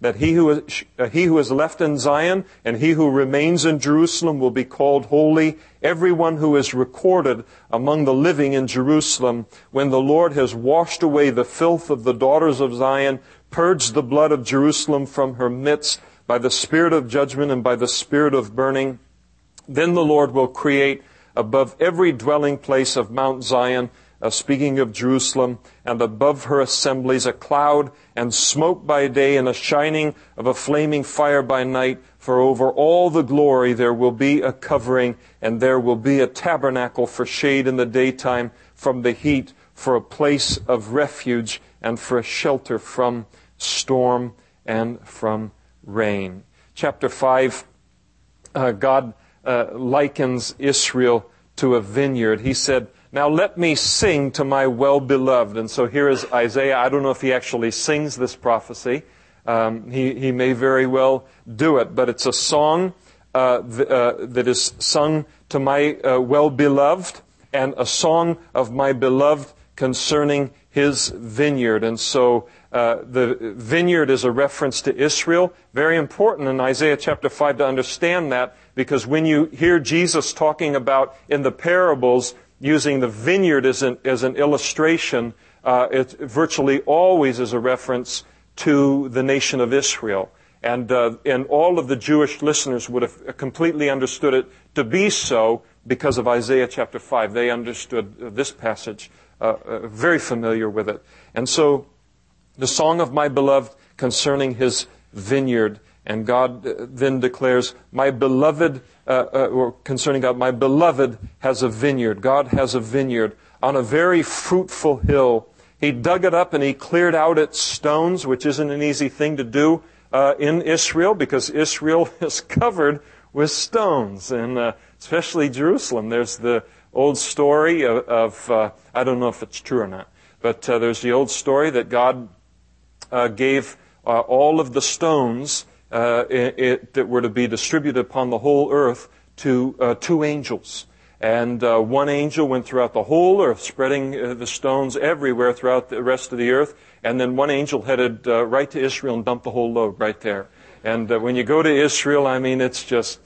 that he who is, uh, he who is left in Zion and he who remains in Jerusalem will be called holy. Everyone who is recorded among the living in Jerusalem, when the Lord has washed away the filth of the daughters of Zion, purged the blood of Jerusalem from her midst by the spirit of judgment and by the spirit of burning, then the Lord will create above every dwelling place of Mount Zion, uh, speaking of Jerusalem, and above her assemblies a cloud and smoke by day and a shining of a flaming fire by night. For over all the glory there will be a covering, and there will be a tabernacle for shade in the daytime from the heat, for a place of refuge, and for a shelter from storm and from rain. Chapter five, uh, God uh, likens Israel to a vineyard. He said, now let me sing to my well-beloved. And so here is Isaiah. I don't know if he actually sings this prophecy. Um, he, he may very well do it, but it's a song uh, th- uh, that is sung to my uh, well-beloved, and a song of my beloved concerning his vineyard. And so uh, the vineyard is a reference to Israel. Very important in Isaiah chapter five to understand that, because when you hear Jesus talking about in the parables using the vineyard as an, as an illustration, uh, it virtually always is a reference to the nation of Israel. And, uh, and all of the Jewish listeners would have completely understood it to be so because of Isaiah chapter five. They understood this passage, uh, uh, very familiar with it. And so, the song of my beloved concerning his vineyard. And God then declares, my beloved, uh, uh, or concerning God, my beloved has a vineyard. God has a vineyard on a very fruitful hill. He dug it up and he cleared out its stones, which isn't an easy thing to do uh, in Israel, because Israel is covered with stones, and uh, especially Jerusalem. There's the old story of, of uh, I don't know if it's true or not, but uh, there's the old story that God uh, gave uh, all of the stones uh, it, it, that were to be distributed upon the whole earth to uh, two angels. And uh, one angel went throughout the whole earth, spreading uh, the stones everywhere throughout the rest of the earth. And then one angel headed uh, right to Israel and dumped the whole load right there. And uh, when you go to Israel, I mean, it's just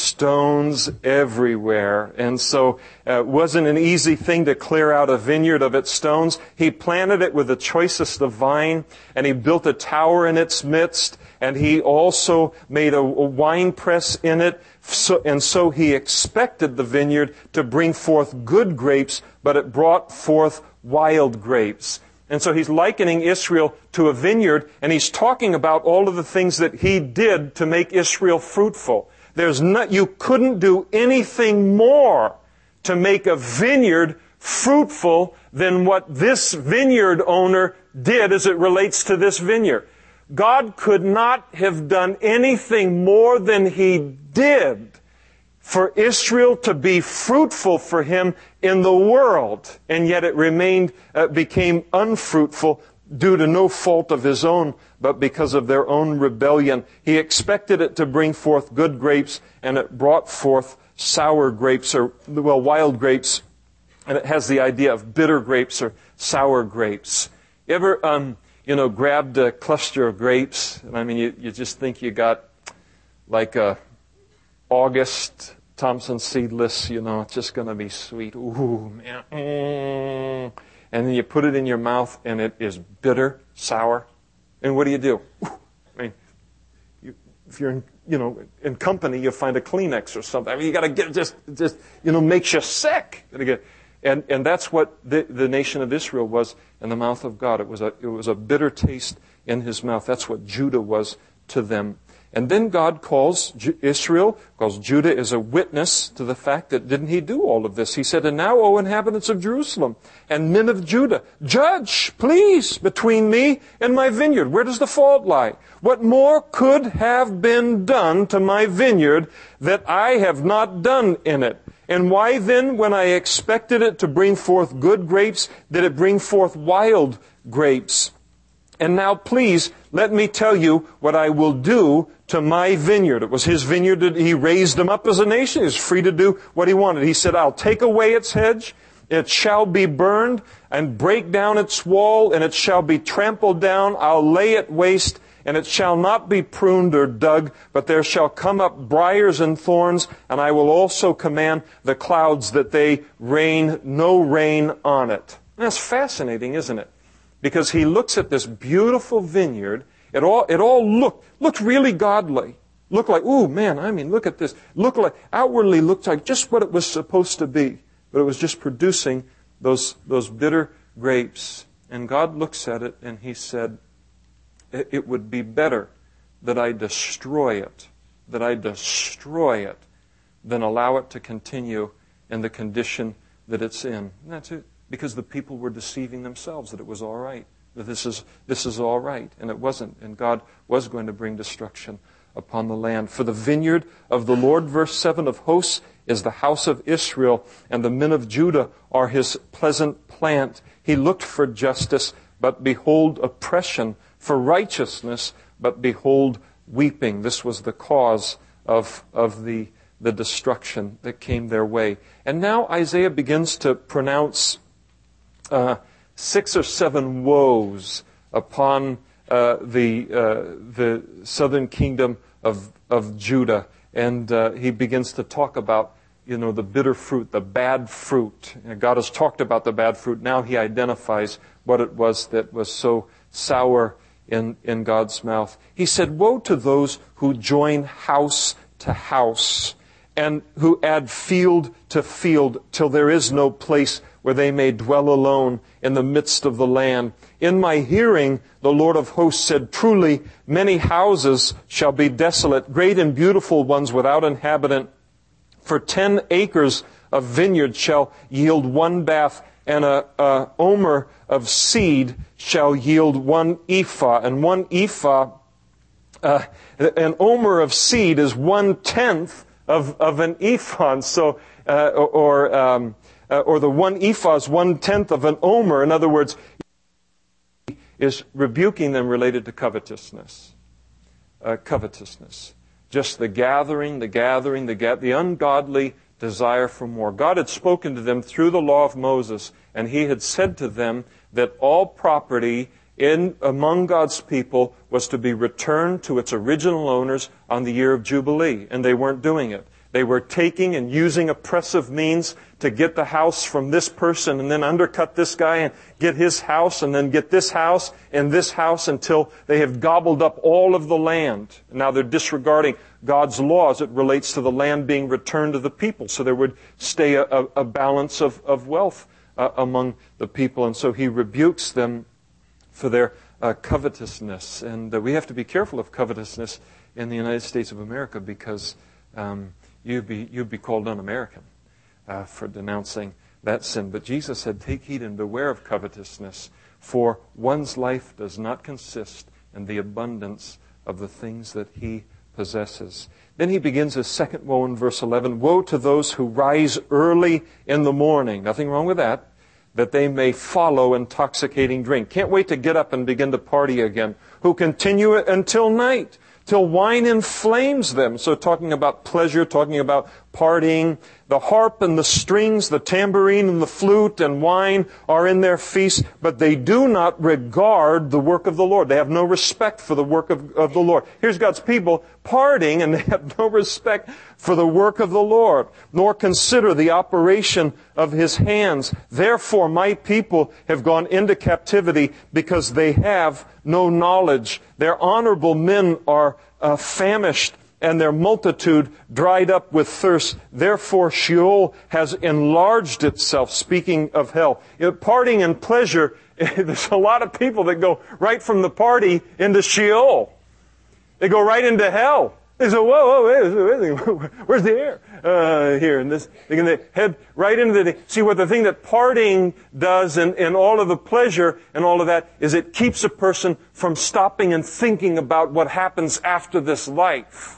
stones everywhere. And so uh, it wasn't an easy thing to clear out a vineyard of its stones. He planted it with the choicest of vine, and he built a tower in its midst, and he also made a, a wine press in it. So, and so he expected the vineyard to bring forth good grapes, but it brought forth wild grapes. And so he's likening Israel to a vineyard, and he's talking about all of the things that he did to make Israel fruitful. There's not, you couldn't do anything more to make a vineyard fruitful than what this vineyard owner did as it relates to this vineyard. God could not have done anything more than he did for Israel to be fruitful for him in the world, and yet it remained, uh, became unfruitful due to no fault of his own, but because of their own rebellion. He expected it to bring forth good grapes, and it brought forth sour grapes, or, well, wild grapes, and it has the idea of bitter grapes or sour grapes. You ever, um, you know, grabbed a cluster of grapes, and I mean, you, you just think you got like a August Thompson seedless, you know, it's just going to be sweet. Ooh, man. Mm. And then you put it in your mouth, and it is bitter, sour. And what do you do? I mean, you, if you're in, you know, in company, you find a Kleenex or something. I mean, you got to get just, just, you know, makes you sick. And and that's what the, the nation of Israel was in the mouth of God. It was a it was a bitter taste in his mouth. That's what Judah was to them. And then God calls Israel, calls Judah as a witness to the fact that didn't he do all of this? He said, and now, O inhabitants of Jerusalem and men of Judah, judge, please, between me and my vineyard. Where does the fault lie? What more could have been done to my vineyard that I have not done in it? And why then, when I expected it to bring forth good grapes, did it bring forth wild grapes? And now, please, let me tell you what I will do to my vineyard. It was his vineyard that he raised him up as a nation. He was free to do what he wanted. He said, I'll take away its hedge, it shall be burned, and break down its wall, and it shall be trampled down. I'll lay it waste, and it shall not be pruned or dug, but there shall come up briars and thorns, and I will also command the clouds that they rain no rain on it. And that's fascinating, isn't it? Because he looks at this beautiful vineyard. It all, it all looked, looked really godly. Looked like, ooh, man, I mean, look at this. Looked like, outwardly looked like just what it was supposed to be. But it was just producing those, those bitter grapes. And God looks at it and he said, it would be better that I destroy it, that I destroy it, than allow it to continue in the condition that it's in. And that's it. Because the people were deceiving themselves that it was all right. That this is, this is all right. And it wasn't. And God was going to bring destruction upon the land. For the vineyard of the Lord, verse seven, of hosts is the house of Israel, and the men of Judah are his pleasant plant. He looked for justice, but behold oppression, for righteousness, but behold weeping. This was the cause of, of the, the destruction that came their way. And now Isaiah begins to pronounce uh, six or seven woes upon Uh, the uh, the southern kingdom of of Judah, and uh, he begins to talk about, you know, the bitter fruit, the bad fruit. And God has talked about the bad fruit. Now he identifies what it was that was so sour in in God's mouth. He said, "Woe to those who join house to house, and who add field to field, till there is no place where they may dwell alone in the midst of the land. In my hearing, the Lord of hosts said, truly, many houses shall be desolate, great and beautiful ones without inhabitant. For ten acres of vineyard shall yield one bath, and a, a omer of seed shall yield one ephah. And one ephah, uh, an omer of seed is one-tenth of, of an ephah. So, uh, or... Um, Uh, or the one ephah is one-tenth of an omer. In other words, he is rebuking them related to covetousness. Uh, covetousness. Just the gathering, the gathering, the ga- the ungodly desire for more. God had spoken to them through the law of Moses, and he had said to them that all property in among God's people was to be returned to its original owners on the year of Jubilee, and they weren't doing it. They were taking and using oppressive means to get the house from this person and then undercut this guy and get his house and then get this house and this house until they have gobbled up all of the land. And now they're disregarding God's law as it relates to the land being returned to the people. So there would stay a, a balance of, of wealth uh, among the people. And so he rebukes them for their uh, covetousness. And uh, we have to be careful of covetousness in the United States of America because um, You'd be, you'd be called un-American uh, for denouncing that sin. But Jesus said, take heed and beware of covetousness, for one's life does not consist in the abundance of the things that he possesses. Then he begins his second woe in verse eleven. Woe to those who rise early in the morning. Nothing wrong with that. That they may follow intoxicating drink. Can't wait to get up and begin to party again. Who continue it until night, till wine inflames them. So talking about pleasure, talking about partying. The harp and the strings, the tambourine and the flute and wine are in their feast, but they do not regard the work of the Lord. They have no respect for the work of, of the Lord. Here's God's people partying, and they have no respect for the work of the Lord, nor consider the operation of His hands. Therefore, my people have gone into captivity because they have no knowledge. Their honorable men are uh, famished, and their multitude dried up with thirst. Therefore Sheol has enlarged itself, speaking of hell. You know, partying and pleasure, there's a lot of people that go right from the party into Sheol. They go right into hell. They say, whoa, whoa, wait, where's the air? Uh, here, and this, they're going to head right into the, see what the thing that partying does and, and all of the pleasure and all of that is it keeps a person from stopping and thinking about what happens after this life.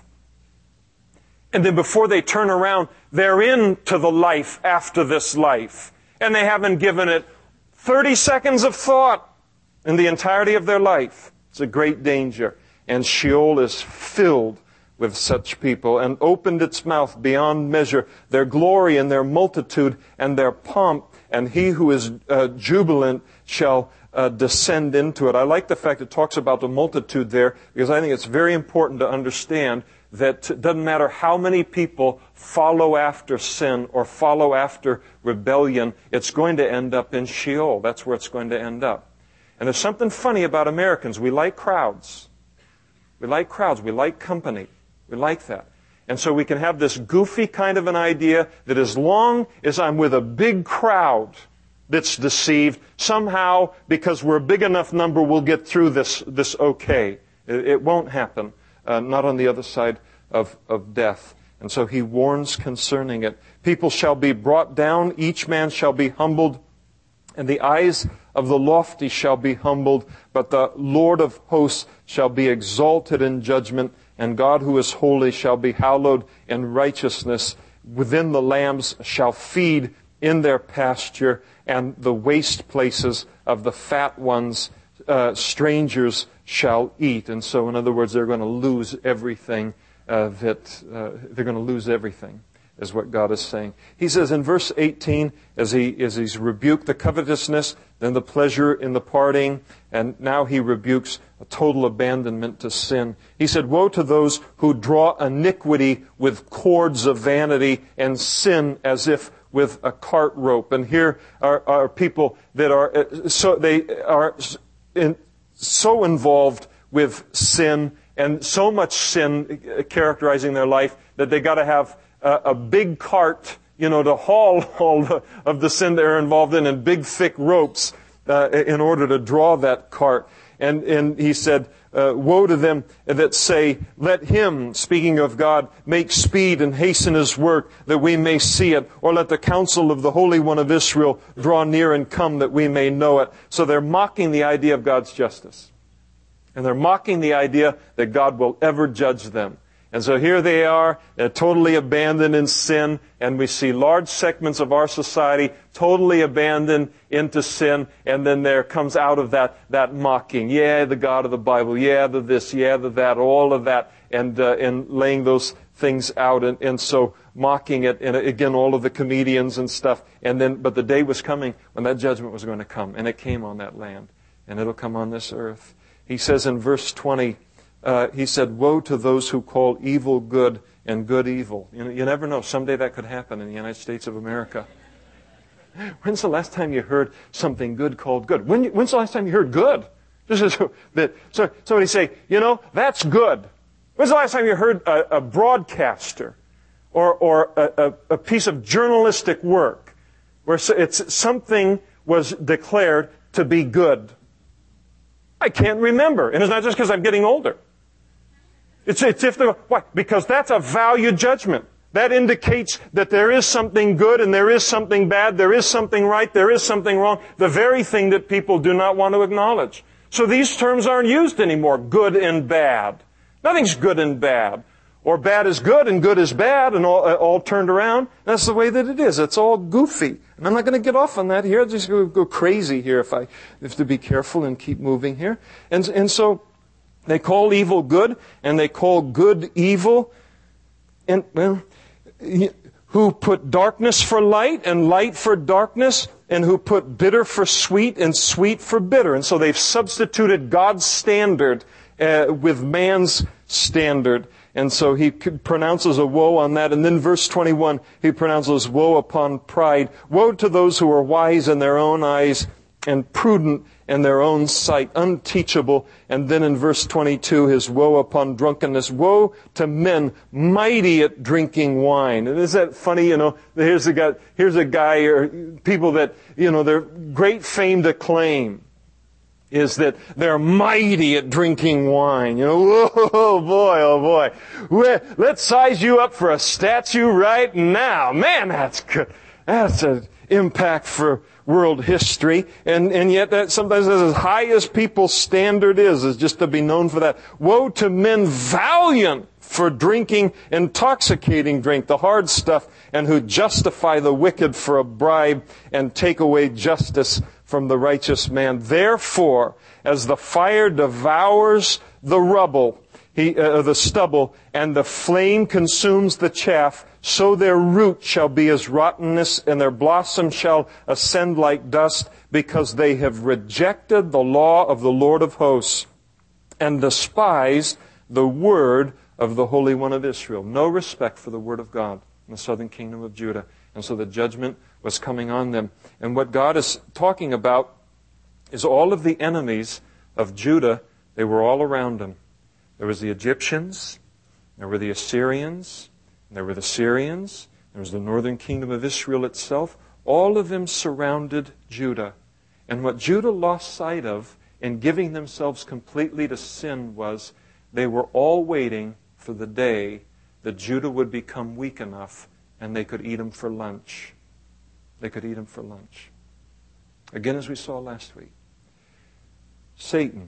And then before they turn around, they're into the life after this life. And they haven't given it thirty seconds of thought in the entirety of their life. It's a great danger. And Sheol is filled with such people and opened its mouth beyond measure. Their glory and their multitude and their pomp. And he who is uh, jubilant shall uh, descend into it. I like the fact it talks about the multitude there, because I think it's very important to understand that it doesn't matter how many people follow after sin or follow after rebellion, it's going to end up in Sheol. That's where it's going to end up. And there's something funny about Americans. We like crowds. We like crowds. We like company. We like that. And so we can have this goofy kind of an idea that as long as I'm with a big crowd that's deceived, somehow, because we're a big enough number, we'll get through this, this okay. It, it won't happen. Uh, not on the other side of, of death. And so he warns concerning it. People shall be brought down, each man shall be humbled, and the eyes of the lofty shall be humbled, but the Lord of hosts shall be exalted in judgment, and God who is holy shall be hallowed in righteousness. Within the lambs shall feed in their pasture, and the waste places of the fat ones uh, strangers shall eat. And so, in other words, they're going to lose everything uh, that uh, they're going to lose everything, is what God is saying. He says in verse eighteen, as he as he's rebuked the covetousness, then the pleasure in the parting, and now he rebukes a total abandonment to sin. He said, "Woe to those who draw iniquity with cords of vanity, and sin as if with a cart rope." And here are, are people that are so they are in, so involved with sin, and so much sin characterizing their life, that they got to have a, a big cart, you know, to haul all the, of the sin they're involved in, and big thick ropes uh, in order to draw that cart. And, and he said, uh, woe to them that say, let him, speaking of God, make speed and hasten his work that we may see it. Or let the counsel of the Holy One of Israel draw near and come that we may know it. So they're mocking the idea of God's justice. And they're mocking the idea that God will ever judge them. And so here they are, uh, totally abandoned in sin, and we see large segments of our society totally abandoned into sin, and then there comes out of that that mocking. Yeah, the God of the Bible. Yeah, the this. Yeah, the that. All of that, and uh, and laying those things out, and, and so mocking it, and again, all of the comedians and stuff. And then, but the day was coming when that judgment was going to come, and it came on that land, and it'll come on this earth. He says in verse twenty. Uh, he said, woe to those who call evil good and good evil. You know, you never know. Someday that could happen in the United States of America. When's the last time you heard something good called good? When, when's the last time you heard good? This is that. So somebody say, you know, that's good. When's the last time you heard a, a broadcaster or, or a, a, a piece of journalistic work where it's something was declared to be good? I can't remember. And it's not just because I'm getting older. It's, it's if the, why? Because that's a value judgment. That indicates that there is something good and there is something bad, there is something right, there is something wrong, the very thing that people do not want to acknowledge. So these terms aren't used anymore, good and bad. Nothing's good and bad. Or bad is good and good is bad, and all, all turned around. That's the way that it is. It's all goofy. And I'm not going to get off on that here. I'll just go, go crazy here if I have to be careful and keep moving here. And, and so they call evil good, and they call good evil. And, well, who put darkness for light and light for darkness, and who put bitter for sweet and sweet for bitter. And so they've substituted God's standard uh, with man's standard. And so he pronounces a woe on that. And then verse twenty-one, he pronounces woe upon pride. Woe to those who are wise in their own eyes and prudent in their own sight, unteachable. And then in verse twenty-two, his woe upon drunkenness. Woe to men mighty at drinking wine. And isn't that funny? You know, here's a guy, here's a guy or people that, you know, their great fame to claim is that they're mighty at drinking wine. You know, oh boy, oh boy. Let's size you up for a statue right now. Man, that's good. That's an impact for world history. And, and yet that sometimes is as high as people's standard is, is just to be known for that. Woe to men valiant for drinking intoxicating drink, the hard stuff, and who justify the wicked for a bribe and take away justice from the righteous man. Therefore, as the fire devours the rubble, he, uh, the stubble, and the flame consumes the chaff, so their root shall be as rottenness, and their blossom shall ascend like dust. because they have rejected the law of the Lord of hosts and despised the word of the Holy One of Israel. No respect for the word of God in the southern kingdom of Judah. And so the judgment was coming on them. And what God is talking about is all of the enemies of Judah. They were all around him. There was the Egyptians, there were the Assyrians, there were the Syrians, there was the northern kingdom of Israel itself. All of them surrounded Judah. And what Judah lost sight of in giving themselves completely to sin was they were all waiting for the day that Judah would become weak enough and they could eat him for lunch. They could eat him for lunch. Again, as we saw last week, Satan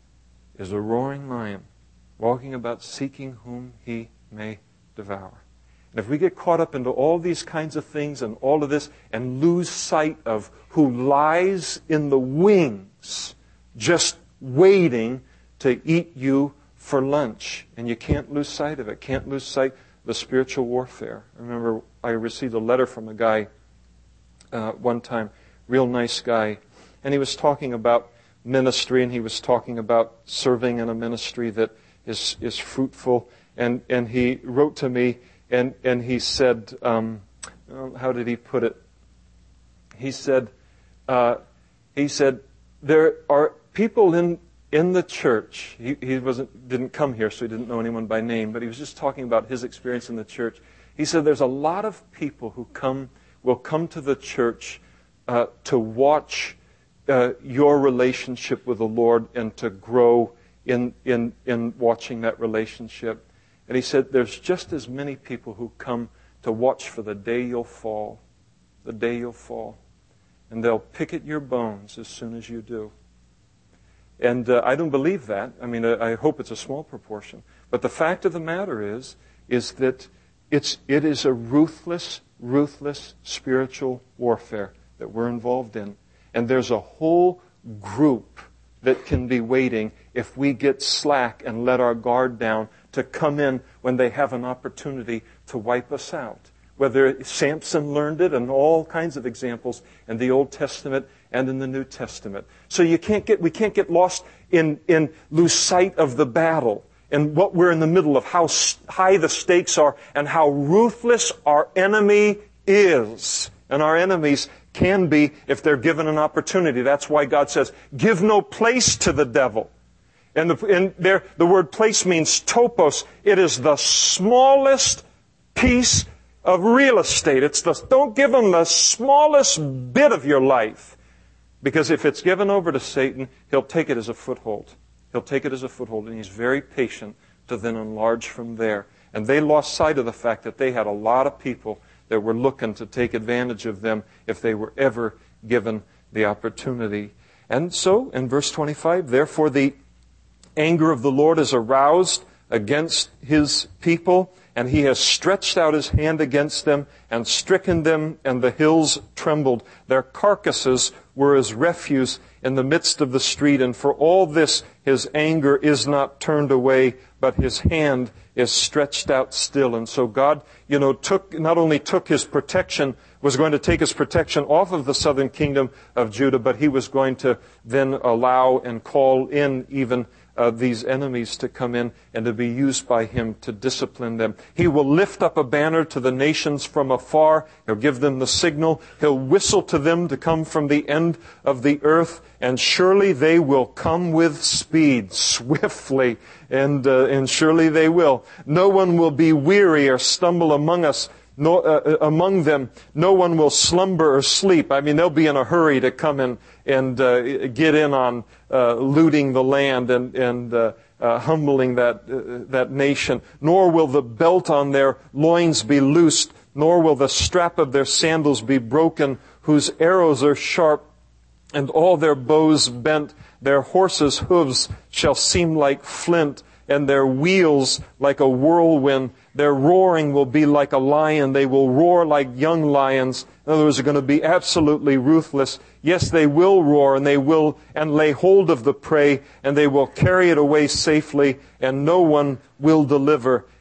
is a roaring lion, walking about seeking whom he may devour. And if we get caught up into all these kinds of things and all of this and lose sight of who lies in the wings, just waiting to eat you for lunch, and you can't lose sight of it, can't lose sight of the spiritual warfare. I remember I received a letter from a guy uh, one time, real nice guy, and he was talking about ministry, and he was talking about serving in a ministry that is is fruitful, and and he wrote to me, and and he said, um, how did he put it? He said, uh, he said, there are people in in the church. He he wasn't didn't come here, so he didn't know anyone by name, but he was just talking about his experience in the church. He said, there's a lot of people who come will come to the church uh, to watch Uh, your relationship with the Lord and to grow in, in, in watching that relationship. And he said there's just as many people who come to watch for the day you'll fall, the day you'll fall. And they'll pick at your bones as soon as you do. And uh, I don't believe that. I mean, I, I hope it's a small proportion. But the fact of the matter is, is that it's, it is a ruthless, ruthless spiritual warfare that we're involved in. And there's a whole group that can be waiting if we get slack and let our guard down to come in when they have an opportunity to wipe us out. Whether Samson learned it, and all kinds of examples in the Old Testament and in the New Testament. So you can't get we can't get lost in, in lose sight of the battle and what we're in the middle of, how high the stakes are and how ruthless our enemy is. And our enemies can be if they're given an opportunity. That's why God says, give no place to the devil. And, the, and there, the word place means topos. It is the smallest piece of real estate. It's the, don't give him the smallest bit of your life. Because if it's given over to Satan, he'll take it as a foothold. He'll take it as a foothold, and he's very patient to then enlarge from there. And they lost sight of the fact that they had a lot of people that were looking to take advantage of them if they were ever given the opportunity. And so, in verse twenty-five, therefore the anger of the Lord is aroused against his people, and he has stretched out his hand against them and stricken them, and the hills trembled. Their carcasses were as refuse in the midst of the street, and for all this his anger is not turned away, but his hand is stretched out still. And so God, you know, took not only took his protection, was going to take his protection off of the southern kingdom of Judah, but he was going to then allow and call in even Uh, these enemies to come in and to be used by him to discipline them. He will lift up a banner to the nations from afar. He'll give them the signal. He'll whistle to them to come from the end of the earth, and surely they will come with speed, swiftly, and uh, and surely they will. No one will be weary or stumble among us. No, uh, among them, no one will slumber or sleep. I mean, they'll be in a hurry to come in and uh, get in on uh, looting the land and, and uh, uh, humbling that uh, that nation. Nor will the belt on their loins be loosed, nor will the strap of their sandals be broken, whose arrows are sharp and all their bows bent. Their horses' hooves shall seem like flint, and their wheels like a whirlwind. Their roaring will be like a lion. They will roar like young lions. In other words, they're going to be absolutely ruthless. Yes, they will roar, and they will and lay hold of the prey, and they will carry it away safely, and no one will deliver.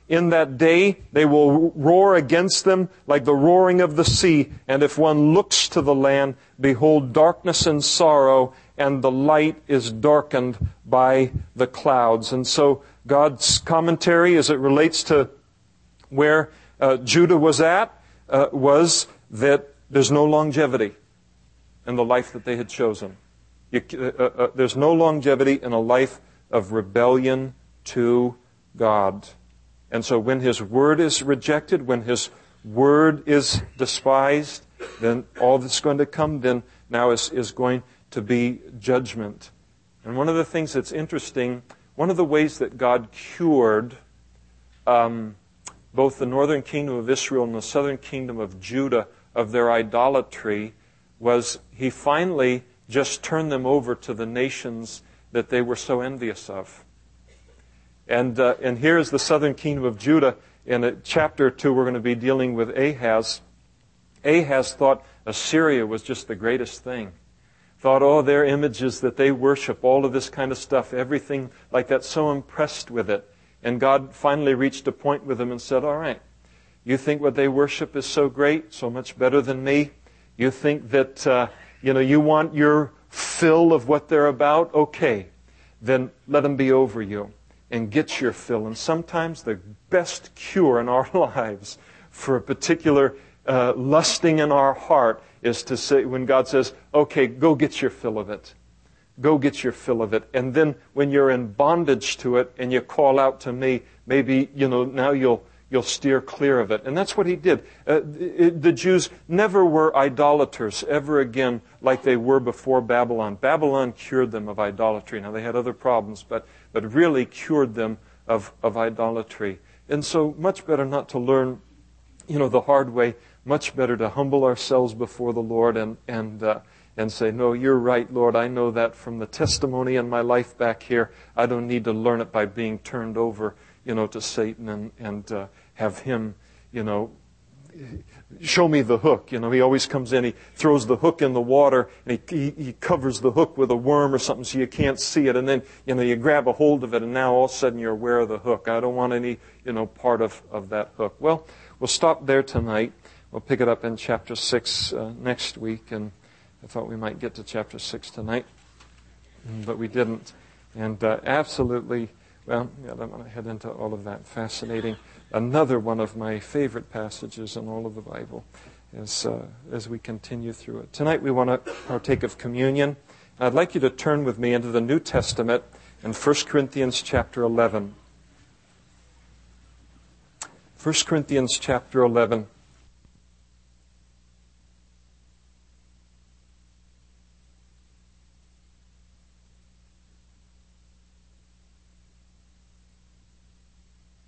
In that day, they will roar against them like the roaring of the sea. And if one looks to the land, behold, darkness and sorrow, and the light is darkened by the clouds. And so God's commentary as it relates to where uh, Judah was at uh, was that there's no longevity in the life that they had chosen. You, uh, uh, there's no longevity in a life of rebellion to God. And so when His Word is rejected, when His Word is despised, then all that's going to come then now is, is going to be judgment. And one of the things that's interesting, one of the ways that God cured um, both the northern kingdom of Israel and the southern kingdom of Judah of their idolatry was He finally just turned them over to the nations that they were so envious of. And uh, and here's the southern kingdom of Judah. In a chapter or two, we're going to be dealing with Ahaz. Ahaz thought Assyria was just the greatest thing. Thought, oh, their images that they worship, all of this kind of stuff, everything like that, so impressed with it. And God finally reached a point with him and said, all right, you think what they worship is so great, so much better than me? You think that, uh, you know, you want your fill of what they're about? Okay, then let them be over you. And get your fill. And sometimes the best cure in our lives for a particular uh, lusting in our heart is to say, when God says, okay, go get your fill of it. Go get your fill of it. And then when you're in bondage to it and you call out to me, maybe, you know, now you'll you'll steer clear of it. And that's what He did. Uh, it, the Jews never were idolaters ever again like they were before Babylon. Babylon cured them of idolatry. Now, they had other problems, but but really cured them of, of idolatry. And so much better not to learn, you know, the hard way. Much better to humble ourselves before the Lord and and uh, and say, no, you're right, Lord. I know that from the testimony in my life back here. I don't need to learn it by being turned over, you know, to Satan and, and uh, have him, you know, show me the hook. You know, he always comes in, he throws the hook in the water, and he, he, he covers the hook with a worm or something so you can't see it. And then, you know, you grab a hold of it, and now all of a sudden you're aware of the hook. I don't want any, you know, part of, of that hook. Well, we'll stop there tonight. We'll pick it up in chapter six uh, next week. And I thought we might get to chapter six tonight, but we didn't. And uh, absolutely, well, yeah, I don't want to head into all of that. Fascinating. Another one of my favorite passages in all of the Bible as, uh, as we continue through it. Tonight we want to partake of communion. I'd like you to turn with me into the New Testament in First Corinthians chapter eleven. First Corinthians chapter eleven.